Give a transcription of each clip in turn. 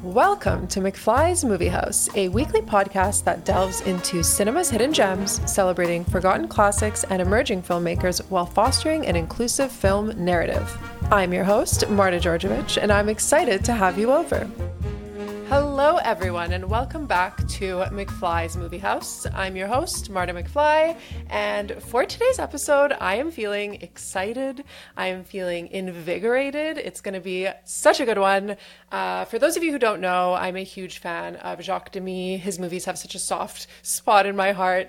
Welcome to McFly's Movie House, a weekly podcast that delves into cinema's hidden gems, celebrating forgotten classics and emerging filmmakers while fostering an inclusive film narrative. I'm your host, Marta Georgievich, and I'm excited to have you over. Hello, everyone, and welcome back to McFly's Movie House. I'm your host, Marta McFly, and for today's episode, I am feeling excited. I am feeling invigorated. It's going to be such a good one. For those of you who don't know, I'm a huge fan of Jacques Demy. His movies have such a soft spot in my heart,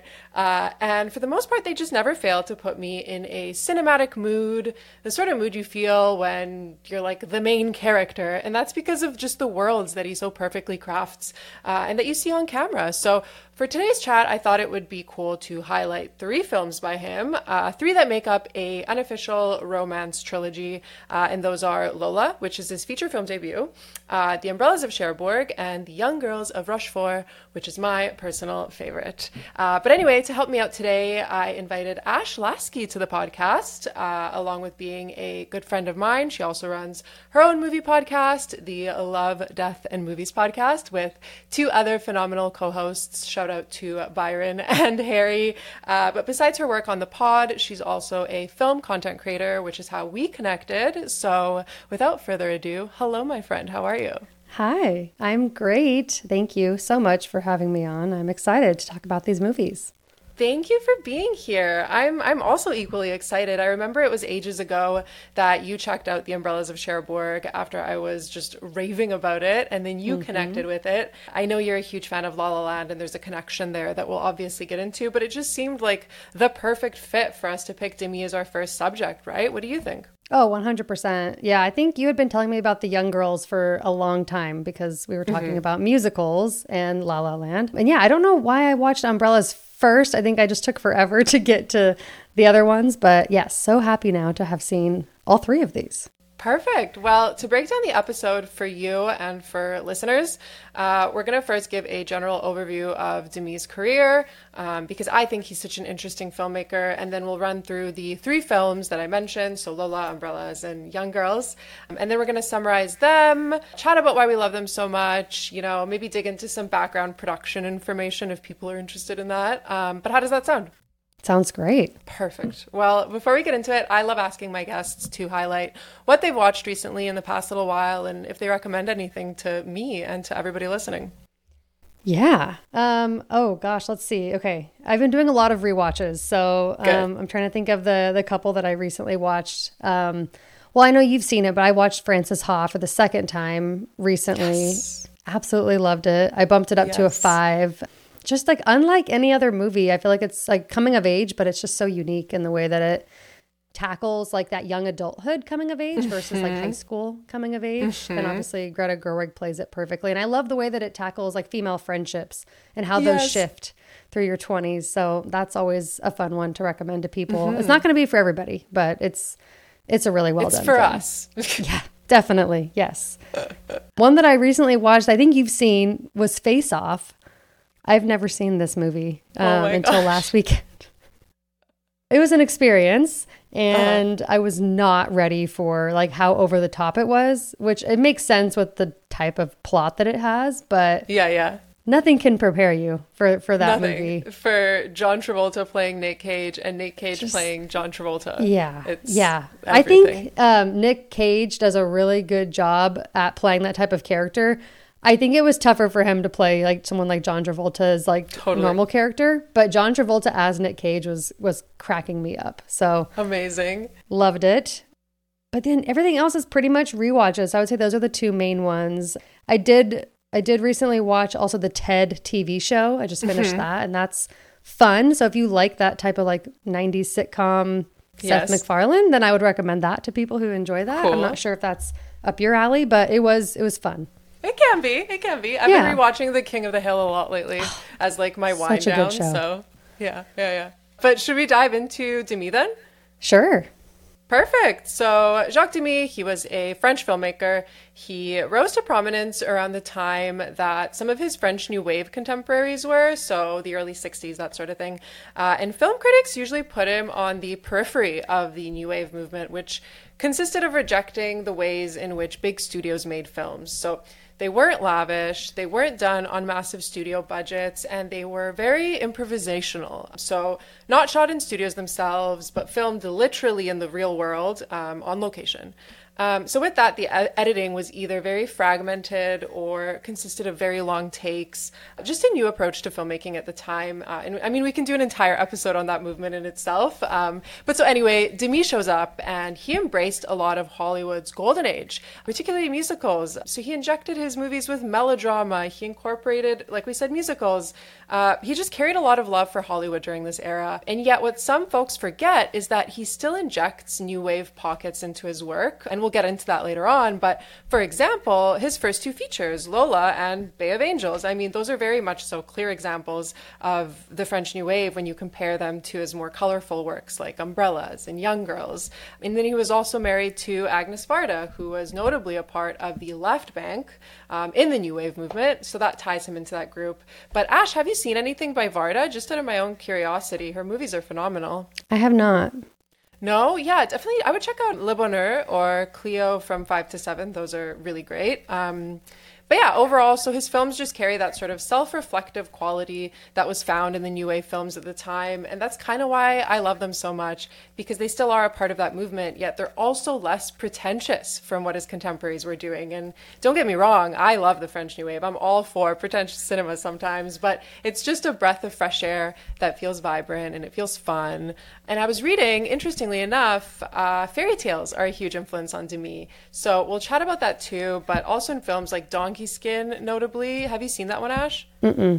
and for the most part, they just never fail to put me in a cinematic mood, the sort of mood you feel when you're like the main character, and that's because of just the worlds that he so perfectly crafts and that you see on camera. So for today's chat, I thought it would be cool to highlight 3 films by him, 3 that make up a unofficial romance trilogy, and those are Lola, which is his feature film debut, The Umbrellas of Cherbourg, and The Young Girls of Rochefort, which is my personal favorite. But anyway, to help me out today, I invited Ash Lasky to the podcast, along with being a good friend of mine. She also runs her own movie podcast, the Love, Death, and Movies podcast, with 2 other phenomenal co-hosts. Shout out to Byron and Harry. But besides her work on the pod, she's also a film content creator, which is how we connected. So without further ado, hello, my friend. How are you? Hi, I'm great. Thank you so much for having me on. I'm excited to talk about these movies. Thank you for being here. I'm also equally excited. I remember it was ages ago that you checked out The Umbrellas of Cherbourg after I was just raving about it, and then you connected with it. I know you're a huge fan of La La Land, and there's a connection there that we'll obviously get into, but it just seemed like the perfect fit for us to pick Demy as our first subject, right? What do you think? Oh, 100%. Yeah, I think you had been telling me about The Young Girls for a long time because we were talking about musicals and La La Land. And yeah, I don't know why I watched Umbrellas first. I think I just took forever to get to the other ones. But yes, so happy now to have seen all 3 of these. Perfect. Well, to break down the episode for you and for listeners, we're going to first give a general overview of Demy's career, because I think he's such an interesting filmmaker. And then we'll run through the 3 films that I mentioned, so Lola, Umbrellas, and Young Girls. And then we're going to summarize them, chat about why we love them so much, maybe dig into some background production information if people are interested in that. But how does that sound? Sounds great. Perfect. Well, before we get into it, I love asking my guests to highlight what they've watched recently in the past little while and if they recommend anything to me and to everybody listening. Yeah. Oh gosh, let's see. Okay. I've been doing a lot of rewatches. So I'm trying to think of the couple that I recently watched. Well, I know you've seen it, but I watched Frances Ha for the second time recently. Yes. Absolutely loved it. I bumped it up to a 5. Just like unlike any other movie, I feel like it's like coming of age, but it's just so unique in the way that it tackles like that young adulthood coming of age versus like high school coming of age. And obviously Greta Gerwig plays it perfectly. And I love the way that it tackles like female friendships and how those shift through your 20s. So that's always a fun one to recommend to people. It's not going to be for everybody, but it's a really well done. It's for film. us. Yeah, definitely. Yes. One that I recently watched, I think you've seen, was Face Off. I've never seen this movie until last weekend. It was an experience, and I was not ready for like how over the top it was, which it makes sense with the type of plot that it has, but nothing can prepare you for that movie. For John Travolta playing Nick Cage and Nick Cage playing John Travolta. Yeah. It's everything. I think Nick Cage does a really good job at playing that type of character. I think it was tougher for him to play like someone like John Travolta's like normal character, but John Travolta as Nick Cage was cracking me up. So amazing. Loved it. But then everything else is pretty much rewatches. I would say those are the 2 main ones. I did recently watch also the TED TV show. I just finished that, and that's fun. So if you like that type of like 90s sitcom Seth MacFarlane, then I would recommend that to people who enjoy that. Cool. I'm not sure if that's up your alley, but it was fun. It can be. I've been rewatching The King of the Hill a lot lately as like my wind down. So yeah. But should we dive into Demy then? Sure. Perfect. So Jacques Demy, he was a French filmmaker. He rose to prominence around the time that some of his French New Wave contemporaries were, so the early 60s, that sort of thing. And film critics usually put him on the periphery of the New Wave movement, which consisted of rejecting the ways in which big studios made films. So they weren't lavish, they weren't done on massive studio budgets, and they were very improvisational. So not shot in studios themselves, but filmed literally in the real world on location. So with that, the editing was either very fragmented or consisted of very long takes, just a new approach to filmmaking at the time. And I mean, we can do an entire episode on that movement in itself. But so anyway, Demy shows up and he embraced a lot of Hollywood's golden age, particularly musicals. So he injected his movies with melodrama. He incorporated, like we said, musicals. He just carried a lot of love for Hollywood during this era. And yet what some folks forget is that he still injects new wave pockets into his work. And we'll get into that later on. But for example, his first two features, Lola and Bay of Angels, I mean, those are very much so clear examples of the French New Wave when you compare them to his more colorful works like Umbrellas and Young Girls. And then he was also married to Agnes Varda, who was notably a part of the left bank in the New Wave movement. So that ties him into that group. But Ash, have you seen anything by Varda? Just out of my own curiosity, her movies are phenomenal. I have not. No, yeah, definitely. I would check out Le Bonheur or Cleo from 5 to 7. Those are really great. But yeah, overall, so his films just carry that sort of self-reflective quality that was found in the New Wave films at the time. And that's kind of why I love them so much, because they still are a part of that movement, yet they're also less pretentious from what his contemporaries were doing. And don't get me wrong, I love the French New Wave. I'm all for pretentious cinema sometimes, but it's just a breath of fresh air that feels vibrant and it feels fun. And I was reading, interestingly enough, fairy tales are a huge influence on Demy. So we'll chat about that too, but also in films like Donkey Skin, notably. Have you seen that one, Ash? Mm-mm.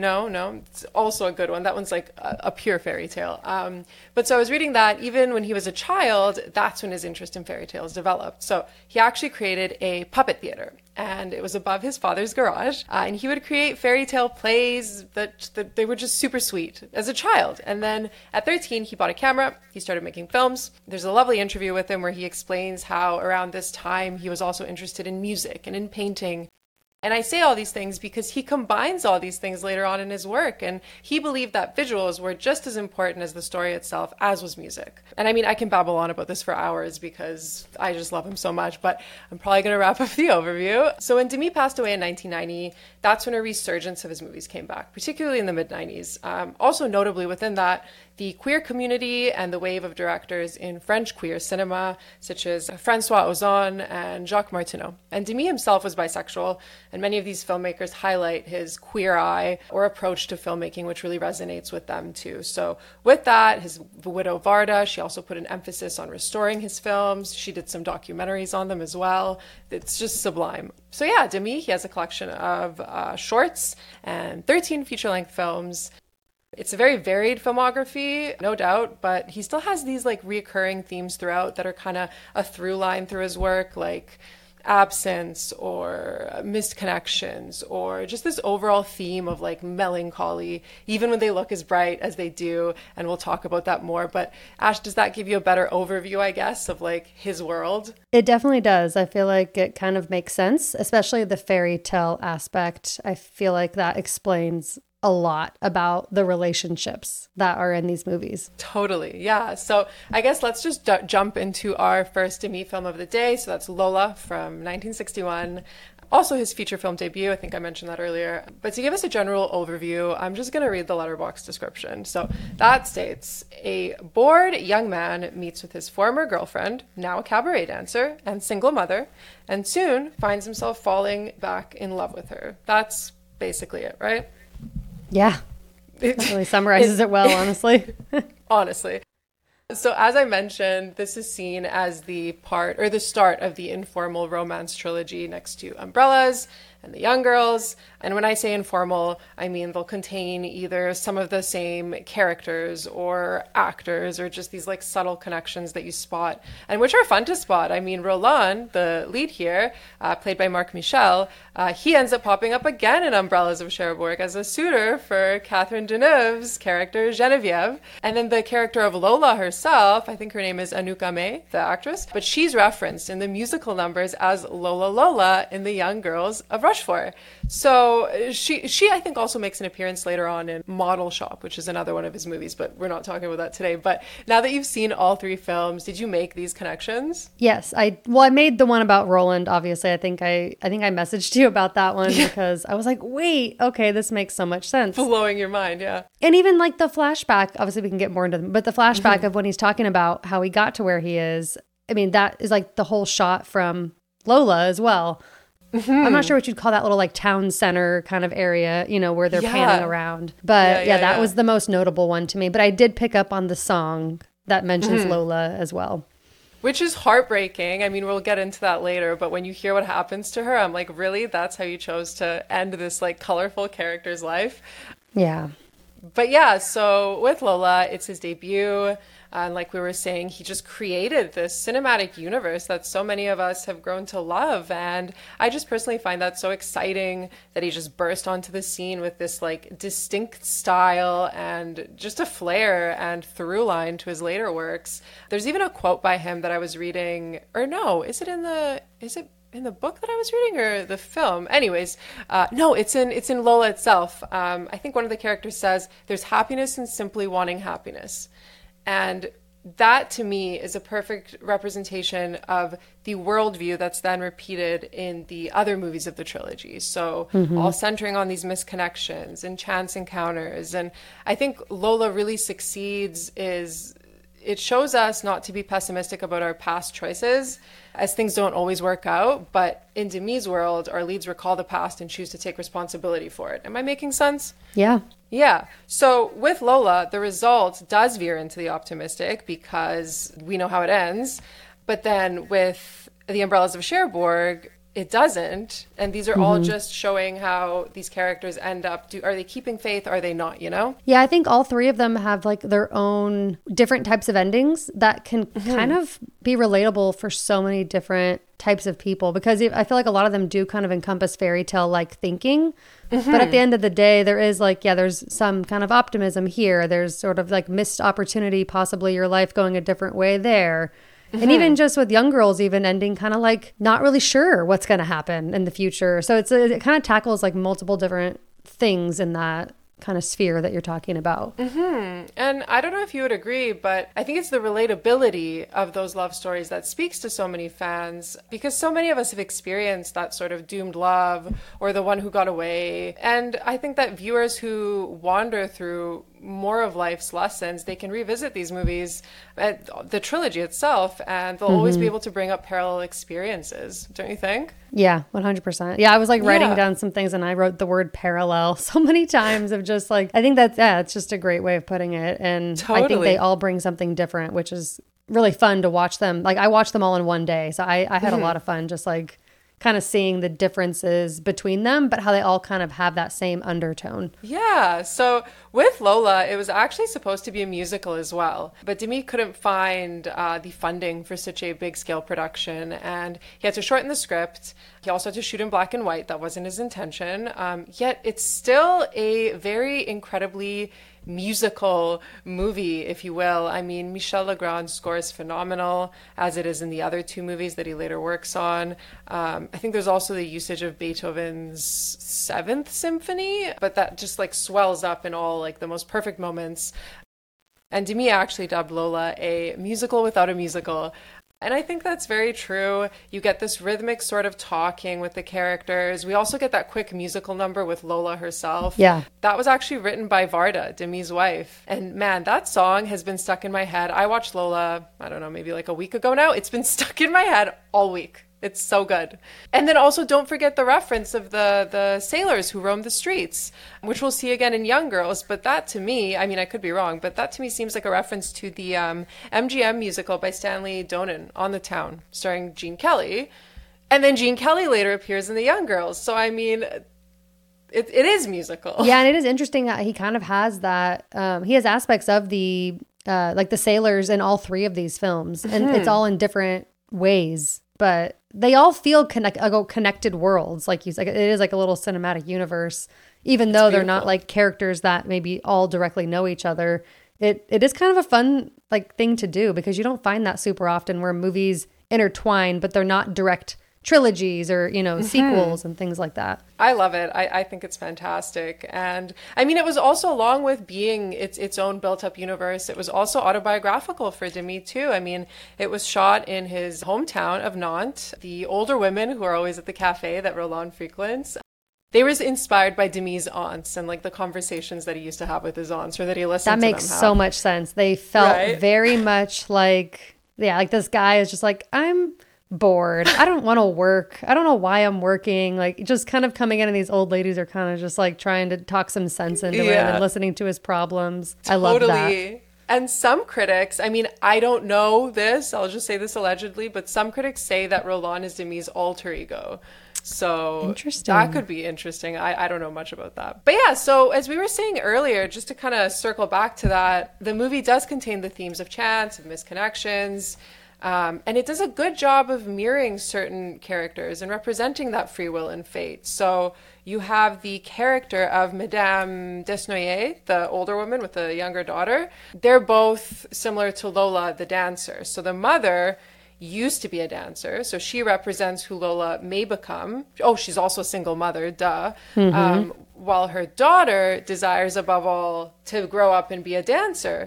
No, it's also a good one. That one's like a pure fairy tale. But so I was reading that even when he was a child, that's when his interest in fairy tales developed. So he actually created a puppet theater, and it was above his father's garage. And he would create fairy tale plays that they were just super sweet as a child. And then at 13, he bought a camera. He started making films. There's a lovely interview with him where he explains how around this time he was also interested in music and in painting. And I say all these things because he combines all these things later on in his work. And he believed that visuals were just as important as the story itself, as was music. And I mean, I can babble on about this for hours because I just love him so much, but I'm probably going to wrap up the overview. So when Demy passed away in 1990, that's when a resurgence of his movies came back, particularly in the mid-90s. Also notably within that, the queer community and the wave of directors in French queer cinema, such as François Ozon and Jacques Martineau. And Demy himself was bisexual, and many of these filmmakers highlight his queer eye or approach to filmmaking, which really resonates with them too. So with that, his widow Varda, she also put an emphasis on restoring his films. She did some documentaries on them as well. It's just sublime. So yeah, Demy, he has a collection of shorts and 13 feature-length films. It's a very varied filmography, no doubt, but he still has these like reoccurring themes throughout that are kind of a through line through his work, like absence or missed connections, or just this overall theme of like melancholy, even when they look as bright as they do. And we'll talk about that more. But Ash, does that give you a better overview, I guess, of like his world? It definitely does. I feel like it kind of makes sense, especially the fairy tale aspect. I feel like that explains a lot about the relationships that are in these movies. Totally. Yeah. So I guess let's just jump into our first Demy film of the day. So that's Lola from 1961. Also his feature film debut. I think I mentioned that earlier. But to give us a general overview, I'm just going to read the letterbox description. So that states, a bored young man meets with his former girlfriend, now a cabaret dancer and single mother, and soon finds himself falling back in love with her. That's basically it, right? Yeah, that really summarizes it well, honestly. Honestly. So as I mentioned, this is seen as the part or the start of the informal romance trilogy next to Umbrellas and The Young Girls. And when I say informal, I mean they'll contain either some of the same characters or actors or just these like subtle connections that you spot and which are fun to spot. I mean, Roland, the lead here, played by Marc Michel, he ends up popping up again in Umbrellas of Cherbourg as a suitor for Catherine Deneuve's character Geneviève. And then the character of Lola herself, herself, I think her name is Anuka May, the actress, but she's referenced in the musical numbers as Lola Lola in The Young Girls of Rushmore. So she I think also makes an appearance later on in Model Shop, which is another one of his movies, but we're not talking about that today. But now that you've seen all three films, did you make these connections? Yes, I made the one about Roland, obviously. I think I messaged you about that one because I was like, wait, okay, this makes so much sense. Blowing your mind, yeah. And even like the flashback, obviously we can get more into them, but the flashback of when he's talking about how he got to where he is, I mean, that is like the whole shot from Lola as well. I'm not sure what you'd call that little like town center kind of area, you know, where they're panning around. But that was the most notable one to me. But I did pick up on the song that mentions Lola as well. Which is heartbreaking. I mean, we'll get into that later, but when you hear what happens to her, I'm like, really? That's how you chose to end this like colorful character's life? Yeah. But yeah, so with Lola, it's his debut. And like we were saying, he just created this cinematic universe that so many of us have grown to love. And I just personally find that so exciting that he just burst onto the scene with this like distinct style and just a flair and through line to his later works. There's even a quote by him that I was reading, or no, is it in the book that I was reading or the film? Anyways, no, it's in Lola itself. I think one of the characters says, "There's happiness in simply wanting happiness." And that to me is a perfect representation of the worldview that's then repeated in the other movies of the trilogy. So all centering on these misconnections and chance encounters. And I think Lola really succeeds is it shows us not to be pessimistic about our past choices, as things don't always work out. But in Demi's world, our leads recall the past and choose to take responsibility for it. Am I making sense? Yeah. Yeah. So with Lola, the result does veer into the optimistic because we know how it ends. But then with The Umbrellas of Cherbourg, it doesn't. And these are all just showing how these characters end up. Are they keeping faith? Are they not, you know? Yeah, I think all three of them have like their own different types of endings that can kind of be relatable for so many different types of people, because I feel like a lot of them do kind of encompass fairy tale like thinking. But at the end of the day, there is like, there's some kind of optimism here. There's sort of like missed opportunity, possibly your life going a different way there. And even just with Young Girls even ending kind of like not really sure what's going to happen in the future. So it kind of tackles like multiple different things in that kind of sphere that you're talking about. And I don't know if you would agree, but I think it's the relatability of those love stories that speaks to so many fans, because so many of us have experienced that sort of doomed love or the one who got away. And I think that viewers who wander through more of life's lessons, they can revisit these movies, the trilogy itself, and they'll always be able to bring up parallel experiences, don't you think? Yeah, 100%. Yeah, I was like writing down some things and I wrote the word parallel so many times of just like, I think that's, it's just a great way of putting it. And I think they all bring something different, which is really fun to watch them. Like I watched them all in one day. So I had a lot of fun just like kind of seeing the differences between them, but how they all kind of have that same undertone. Yeah. So with Lola, it was actually supposed to be a musical as well, but Demi couldn't find the funding for such a big scale production, and he had to shorten the script. He also had to shoot in black and white. That wasn't his intention. Yet it's still a very incredibly musical movie, if you will. I mean, Michel Legrand's score is phenomenal, as it is in the other two movies that he later works on. I think there's also the usage of Beethoven's Seventh Symphony, but that just like swells up in all like the most perfect moments. And Demi actually dubbed Lola a musical without a musical. And I think that's very true. You get this rhythmic sort of talking with the characters. We also get that quick musical number with Lola herself. Yeah. That was actually written by Varda, Demi's wife. And man, that song has been stuck in my head. I watched Lola, I don't know, maybe like a week ago now. It's been stuck in my head all week. It's so good. And then also don't forget the reference of the sailors who roam the streets, which we'll see again in Young Girls. But that to me, I mean, I could be wrong, but that to me seems like a reference to the MGM musical by Stanley Donen, On the Town, starring Gene Kelly. And then Gene Kelly later appears in the Young Girls. So, I mean, it is musical. Yeah, and it is interesting that he kind of has that, he has aspects of the, like the sailors in all three of these films. And it's all in different ways, but they all feel connected worlds, like you said. It is like a little cinematic universe, even though they're not like characters that maybe all directly know each other. it is kind of a fun like thing to do because you don't find that super often where movies intertwine, but they're not direct trilogies or, sequels and things like that. I love it. I think it's fantastic. And I mean, it was also, along with being its own built-up universe, it was also autobiographical for Demy too. I mean, it was shot in his hometown of Nantes. The older women who are always at the cafe that Roland frequents, they were inspired by Demy's aunts and like the conversations that he used to have with his aunts, or that he listened to them have. That makes so much sense. They felt very much like, like this guy is just like, I'm bored. I don't want to work. I don't know why I'm working. Like just kind of coming in, and these old ladies are kind of just like trying to talk some sense into him and listening to his problems. I love that. And some critics, I mean, I don't know this, I'll just say this allegedly, but some critics say that Roland is Demy's alter ego. So that could be interesting. I don't know much about that. But yeah, so as we were saying earlier, just to kind of circle back to that, the movie does contain the themes of chance, of misconnections, and it does a good job of mirroring certain characters and representing that free will and fate. So you have the character of Madame Desnoyers, the older woman with the younger daughter. They're both similar to Lola, the dancer. So the mother used to be a dancer, so she represents who Lola may become. Oh, she's also a single mother, duh. While her daughter desires above all to grow up and be a dancer.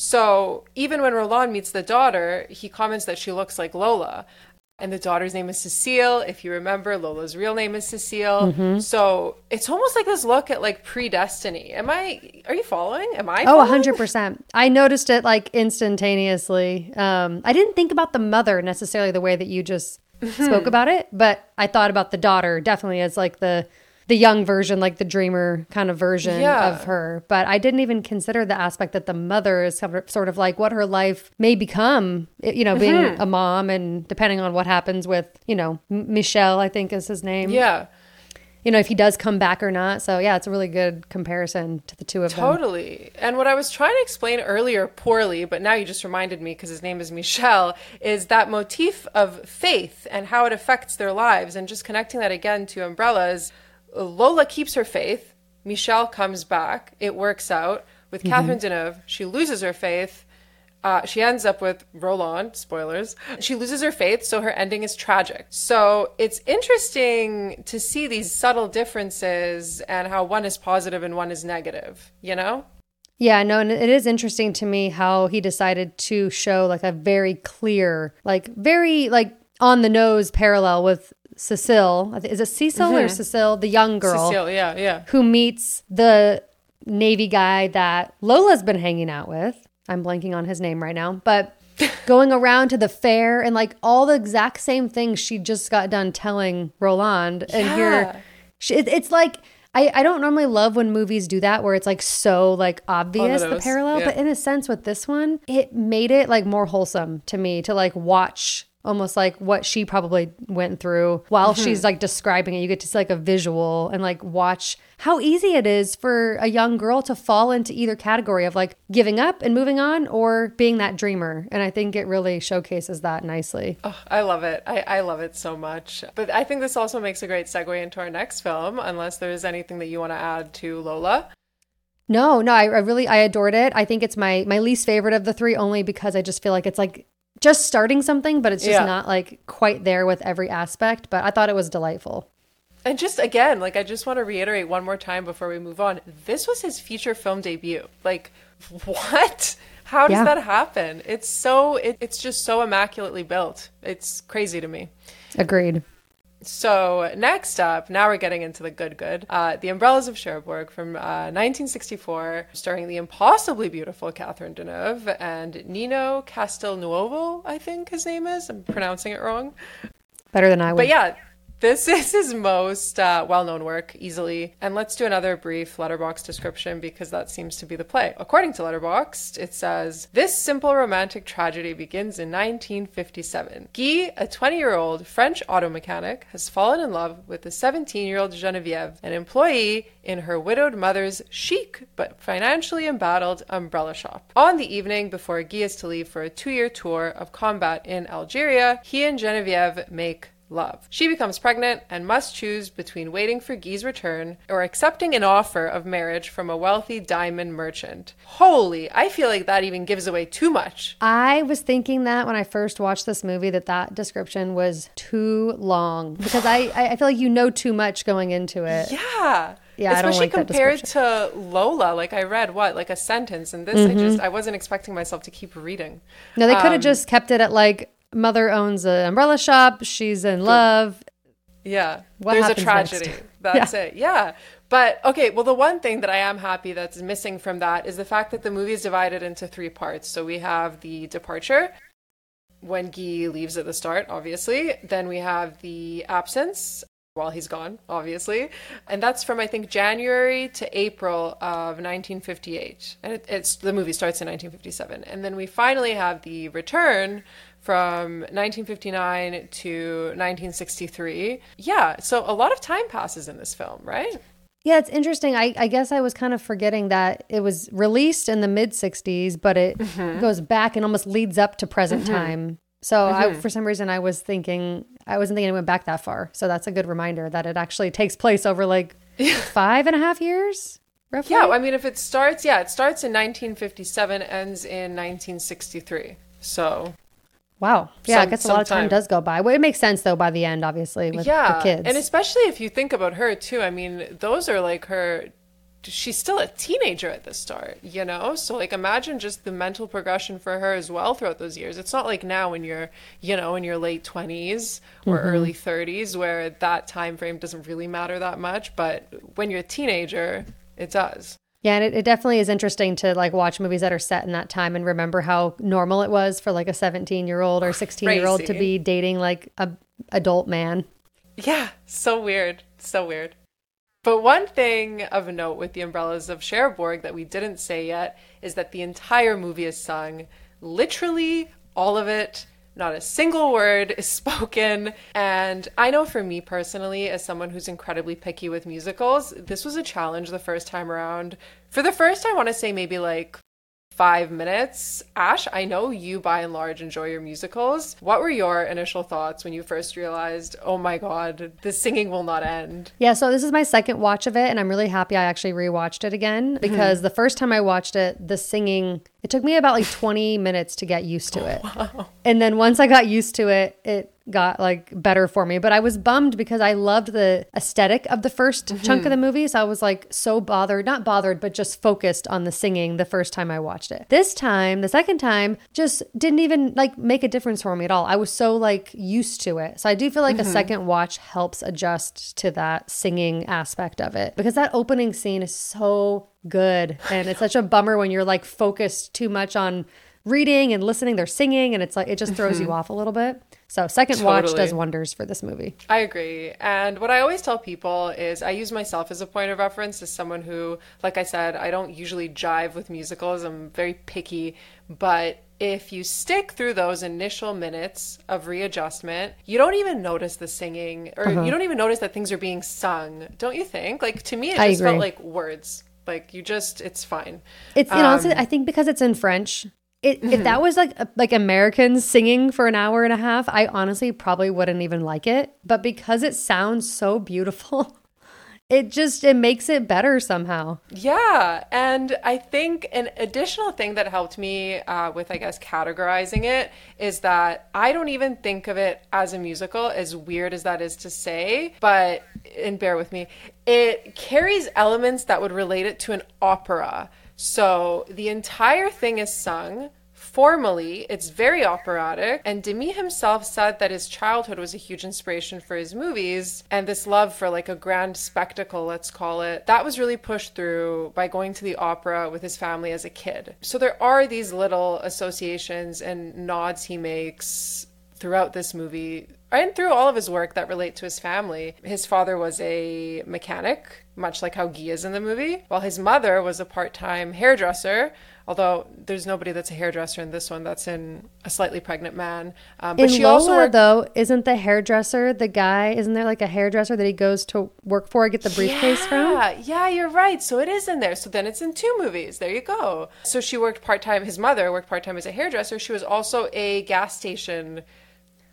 So even when Roland meets the daughter, he comments that she looks like Lola. And the daughter's name is Cecile. If you remember, Lola's real name is Cecile. So it's almost like this look at like predestiny. Are you following? Am I following? 100%. I noticed it like instantaneously. I didn't think about the mother necessarily the way that you just spoke about it, but I thought about the daughter definitely as like the young version, like the dreamer kind of version of her. But I didn't even consider the aspect that the mother is sort of like what her life may become, being a mom, and depending on what happens with, Michel, I think is his name. Yeah. If he does come back or not. So yeah, it's a really good comparison to the two of them. Totally. And what I was trying to explain earlier poorly, but now you just reminded me because his name is Michel, is that motif of faith and how it affects their lives. And just connecting that again to Umbrellas, Lola keeps her faith. Michel comes back. It works out. With Catherine Deneuve, she loses her faith. She ends up with Roland, spoilers. She loses her faith, so her ending is tragic. So it's interesting to see these subtle differences and how one is positive and one is negative, Yeah, no, and it is interesting to me how he decided to show like a very clear, like very like on the nose parallel with Cecile. Is it Cecile or Cecile? The young girl. Cecile, yeah. Who meets the Navy guy that Lola's been hanging out with. I'm blanking on his name right now. But going around to the fair and like all the exact same things she just got done telling Roland. And here, it's like, I don't normally love when movies do that where it's like so like obvious the parallel. But in a sense with this one, it made it like more wholesome to me to like watch almost like what she probably went through while she's like describing it. You get to see like a visual and like watch how easy it is for a young girl to fall into either category of like giving up and moving on or being that dreamer. And I think it really showcases that nicely. Oh, I love it. I love it so much. But I think this also makes a great segue into our next film, unless there's anything that you want to add to Lola. No, I adored it. I think it's my least favorite of the three only because I just feel like it's like just starting something, but it's just not like quite there with every aspect. But I thought it was delightful. And just again, like I just want to reiterate one more time before we move on. This was his feature film debut. Like, what? How does that happen? It's just so immaculately built. It's crazy to me. Agreed. So next up, now we're getting into the good. The Umbrellas of Cherbourg from 1964, starring the impossibly beautiful Catherine Deneuve and Nino Castelnuovo, I think his name is. I'm pronouncing it wrong. Better than I would. But yeah, this is his most well-known work, easily. And let's do another brief Letterboxd description because that seems to be the play. According to Letterboxd, it says, this simple romantic tragedy begins in 1957. Guy, a 20-year-old French auto mechanic, has fallen in love with the 17-year-old Geneviève, an employee in her widowed mother's chic but financially embattled umbrella shop. On the evening before Guy is to leave for a 2-year tour of combat in Algeria, he and Geneviève make love. She becomes pregnant and must choose between waiting for Guy's return or accepting an offer of marriage from a wealthy diamond merchant. Holy, I feel like that even gives away too much. I was thinking that when I first watched this movie that description was too long because I feel like you know too much going into it. Yeah. Yeah, especially I don't like compared to Lola. Like I read like a sentence, and this I wasn't expecting myself to keep reading. No, they could have just kept it at like mother owns an umbrella shop, she's in love. Yeah, what there's a tragedy. Next? That's it. Yeah. But okay, well, the one thing that I am happy that's missing from that is the fact that the movie is divided into 3 parts. So we have the departure, when Guy leaves at the start, obviously. Then we have the absence, while he's gone, obviously. And that's from, I think, January to April of 1958. And it's the movie starts in 1957. And then we finally have the return from 1959 to 1963. Yeah, so a lot of time passes in this film, right? Yeah, it's interesting. I guess I was kind of forgetting that it was released in the mid-60s, but it goes back and almost leads up to present time. So for some reason I wasn't thinking it went back that far. So that's a good reminder that it actually takes place over like 5.5 years, roughly. Yeah, I mean, if it starts in 1957, ends in 1963. So... Wow. Yeah, I guess a lot of time does go by. Well, it makes sense, though, by the end, obviously, with the kids. And especially if you think about her, too. I mean, those are like her... She's still a teenager at the start, you know? So, like, imagine just the mental progression for her as well throughout those years. It's not like now when you're, you know, in your late 20s or early 30s where that time frame doesn't really matter that much. But when you're a teenager, it does. Yeah, and it definitely is interesting to like watch movies that are set in that time and remember how normal it was for like a 17-year-old or 16-year-old to be dating like a adult man. Yeah, so weird. So weird. But one thing of note with The Umbrellas of Cherbourg that we didn't say yet is that the entire movie is sung, literally all of it. Not a single word is spoken. And I know for me personally, as someone who's incredibly picky with musicals, this was a challenge the first time around. For the first, I want to say maybe like 5 minutes. Ash, I know you by and large enjoy your musicals. What were your initial thoughts when you first realized, oh my God, the singing will not end? Yeah, so this is my second watch of it, and I'm really happy I actually rewatched it again because the first time I watched it, the singing, it took me about like 20 minutes to get used to it. Wow. And then once I got used to it, it got like better for me. But I was bummed because I loved the aesthetic of the first chunk of the movie. So I was like so not bothered, but just focused on the singing the first time I watched it. This time, the second time, just didn't even like make a difference for me at all. I was so like used to it. So I do feel like a second watch helps adjust to that singing aspect of it because that opening scene is so good. And it's such a bummer when you're like focused too much on reading and listening, they're singing, and it's like it just throws you off a little bit. So second watch does wonders for this movie. I agree. And what I always tell people is I use myself as a point of reference as someone who, like I said, I don't usually jive with musicals. I'm very picky. But if you stick through those initial minutes of readjustment, you don't even notice the singing or you don't even notice that things are being sung. Don't you think? Like to me, it just felt like words. Like it's fine. It's, honestly, I think because it's in French, if that was like Americans singing for an hour and a half, I honestly probably wouldn't even like it. But because it sounds so beautiful, it makes it better somehow. Yeah. And I think an additional thing that helped me with, I guess, categorizing it is that I don't even think of it as a musical, as weird as that is to say, but, and bear with me, it carries elements that would relate it to an opera. So the entire thing is sung formally. It's very operatic. And Demy himself said that his childhood was a huge inspiration for his movies. And this love for like a grand spectacle, let's call it, that was really pushed through by going to the opera with his family as a kid. So there are these little associations and nods he makes throughout this movie and through all of his work that relate to his family. His father was a mechanic, much like how Guy is in the movie, while his mother was a part-time hairdresser, although there's nobody that's a hairdresser in this one. That's in A Slightly Pregnant Man. But in she Lola, also worked... though, isn't the hairdresser the guy? Isn't there like a hairdresser that he goes to work for, get the briefcase from? Yeah, you're right. So it is in there. So then it's in 2 movies. There you go. So she worked part-time. His mother worked part-time as a hairdresser. She was also a gas station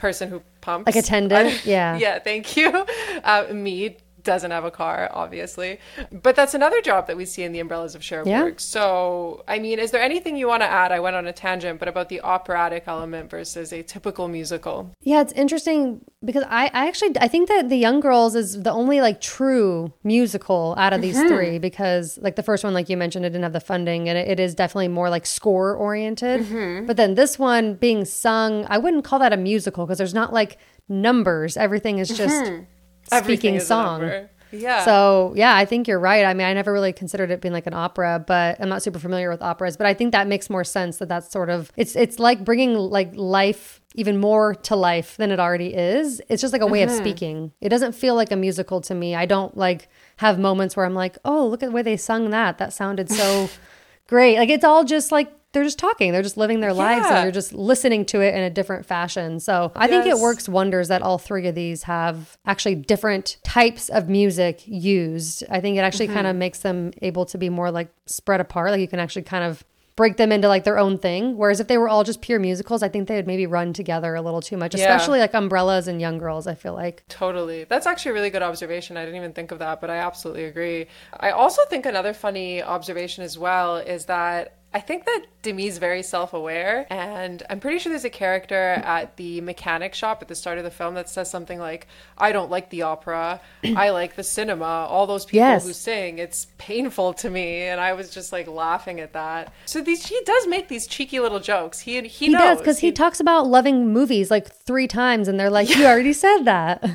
person who pumps. Like attendant? Yeah. Yeah, thank you. Me doesn't have a car, obviously. But that's another job that we see in The Umbrellas of Cherbourg. Yeah. So, I mean, is there anything you want to add? I went on a tangent, but about the operatic element versus a typical musical. Yeah, it's interesting because I think that The Young Girls is the only like true musical out of these three, because like the first one, like you mentioned, it didn't have the funding, and it is definitely more like score oriented. But then this one being sung, I wouldn't call that a musical because there's not like numbers. Everything is just speaking song. Yeah. So yeah, I think you're right. I mean, I never really considered it being like an opera, but I'm not super familiar with operas, but I think that makes more sense that that's sort of, it's like bringing like life even more to life than it already is. It's just like a way of speaking. It doesn't feel like a musical to me. I don't like have moments where I'm like, oh, look at the way they sung that. That sounded so great. Like it's all just like, they're just talking. They're just living their lives and you're just listening to it in a different fashion. So I think it works wonders that all three of these have actually different types of music used. I think it actually kind of makes them able to be more like spread apart. Like you can actually kind of break them into like their own thing. Whereas if they were all just pure musicals, I think they would maybe run together a little too much, especially like Umbrellas and Young Girls, I feel like. Totally. That's actually a really good observation. I didn't even think of that, but I absolutely agree. I also think another funny observation as well is that I think that Demi's very self-aware, and I'm pretty sure there's a character at the mechanic shop at the start of the film that says something like, I don't like the opera, I like the cinema, all those people who sing, it's painful to me, and I was just like laughing at that. So he does make these cheeky little jokes. He knows. He does, because he talks about loving movies like 3 times, and they're like, you already said that.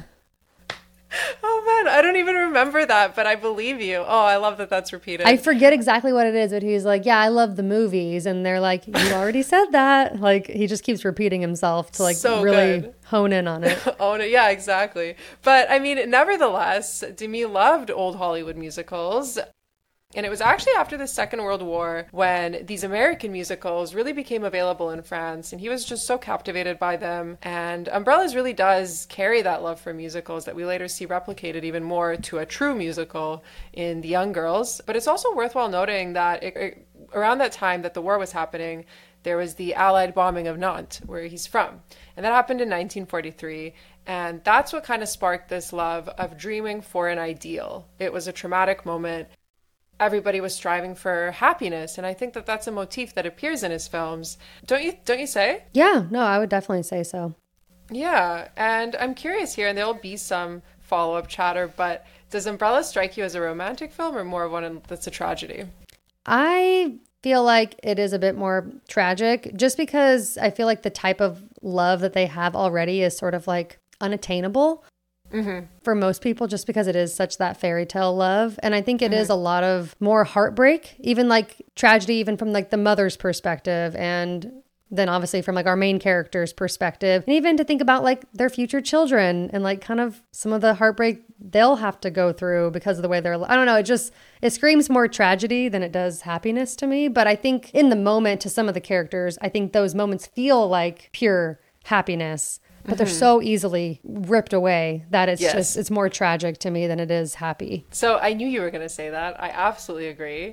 Oh man, I don't even remember that, but I believe you. Oh, I love that that's repeated. I forget exactly what it is, but he's like, yeah, I love the movies. And they're like, you already said that. Like, he just keeps repeating himself to like so really hone in on it. Own it. Yeah, exactly. But I mean, nevertheless, Demi loved old Hollywood musicals. And it was actually after the Second World War when these American musicals really became available in France, and he was just so captivated by them. And Umbrellas really does carry that love for musicals that we later see replicated even more to a true musical in The Young Girls. But it's also worthwhile noting that around that time that the war was happening, there was the Allied bombing of Nantes, where he's from. And that happened in 1943. And that's what kind of sparked this love of dreaming for an ideal. It was a traumatic moment. Everybody was striving for happiness, and I think that that's a motif that appears in his films. Don't you say? Yeah, no, I would definitely say so. Yeah, and I'm curious here, and there'll be some follow-up chatter, but does Umbrella strike you as a romantic film or more of one that's a tragedy? I feel like it is a bit more tragic, just because I feel like the type of love that they have already is sort of like unattainable. For most people, just because it is such that fairy tale love. And I think it is a lot of more heartbreak, even like tragedy, even from like the mother's perspective, and then obviously from like our main character's perspective, and even to think about like their future children and like kind of some of the heartbreak they'll have to go through because of the way they're, I don't know, it screams more tragedy than it does happiness to me. But I think in the moment, to some of the characters, I think those moments feel like pure happiness. But they're so easily ripped away that it's just, it's more tragic to me than it is happy. So I knew you were going to say that. I absolutely agree.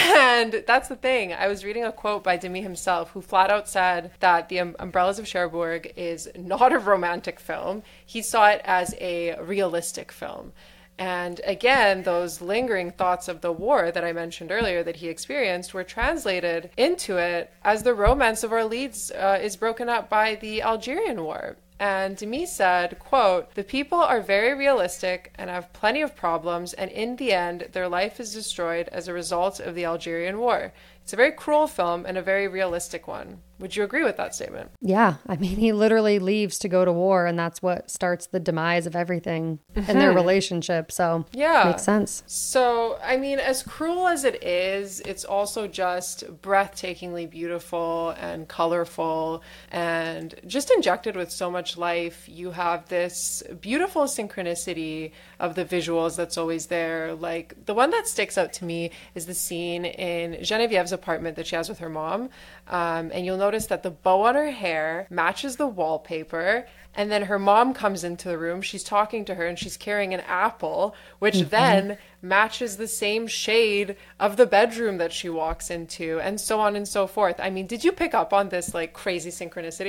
And that's the thing. I was reading a quote by Demi himself, who flat out said that The Umbrellas of Cherbourg is not a romantic film. He saw it as a realistic film. And again, those lingering thoughts of the war that I mentioned earlier that he experienced were translated into it as the romance of our leads is broken up by the Algerian War. And Demi said, quote, "The people are very realistic and have plenty of problems, and in the end, their life is destroyed as a result of the Algerian War. It's a very cruel film and a very realistic one." Would you agree with that statement? Yeah. I mean, he literally leaves to go to war, and that's what starts the demise of everything in their relationship. So yeah, makes sense. So, I mean, as cruel as it is, it's also just breathtakingly beautiful and colorful and just injected with so much life. You have this beautiful synchronicity of the visuals that's always there. Like, the one that sticks out to me is the scene in Genevieve's apartment that she has with her mom. And you'll notice that the bow on her hair matches the wallpaper. And then her mom comes into the room. She's talking to her and she's carrying an apple, which then matches the same shade of the bedroom that she walks into, and so on and so forth. I mean, did you pick up on this like crazy synchronicity?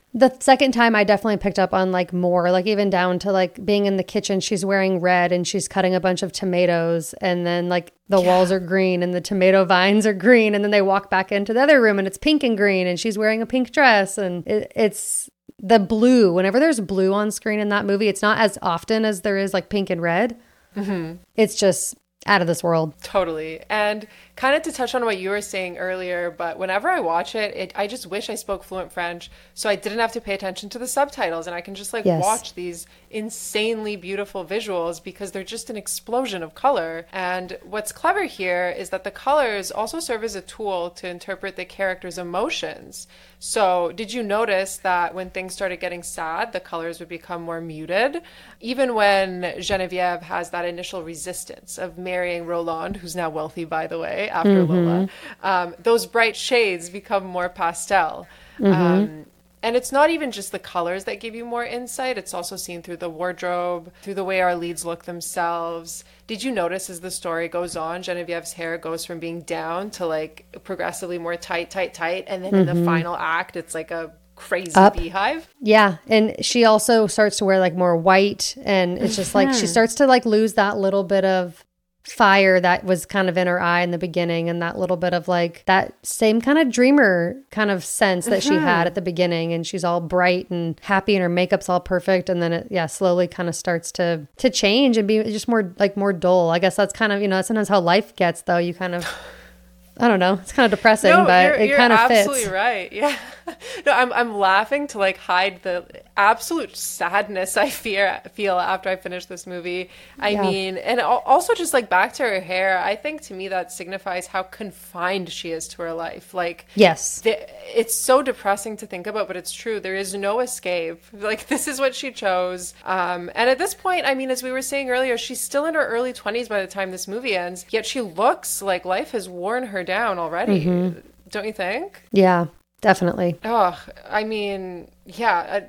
The second time I definitely picked up on like more, like even down to like being in the kitchen, she's wearing red and she's cutting a bunch of tomatoes, and then like the walls are green and the tomato vines are green, and then they walk back into the other room and it's pink and green and she's wearing a pink dress, and it's the blue. Whenever there's blue on screen in that movie, it's not as often as there is like pink and red. It's just out of this world. Totally. And kind of to touch on what you were saying earlier, but whenever I watch it, I just wish I spoke fluent French so I didn't have to pay attention to the subtitles, and I can just like watch these insanely beautiful visuals because they're just an explosion of color. And what's clever here is that the colors also serve as a tool to interpret the character's emotions. So did you notice that when things started getting sad, the colors would become more muted? Even when Geneviève has that initial resistance of marrying Roland, who's now wealthy, by the way, after Lola, those bright shades become more pastel. And it's not even just the colors that give you more insight. It's also seen through the wardrobe, through the way our leads look themselves. Did you notice as the story goes on, Genevieve's hair goes from being down to like progressively more tight, and then in the final act, it's like a crazy beehive? Yeah. And she also starts to wear like more white, and it's just like she starts to like lose that little bit of fire that was kind of in her eye in the beginning, and that little bit of like that same kind of dreamer kind of sense that she had at the beginning, and she's all bright and happy and her makeup's all perfect, and then it slowly kind of starts to change and be just more dull. I guess that's kind of, that's sometimes how life gets, though. You kind of I don't know. It's kind of depressing, but it kind of fits. You're absolutely right. Yeah. No, I'm laughing to like hide the absolute sadness I feel after I finish this movie. I mean, and also just like back to her hair, I think to me that signifies how confined she is to her life. Like, yes, it's so depressing to think about, but it's true. There is no escape. Like, this is what she chose. And at this point, I mean, as we were saying earlier, she's still in her early 20s by the time this movie ends, yet she looks like life has worn her down already. Don't you think? Yeah, definitely. Oh, I mean, yeah.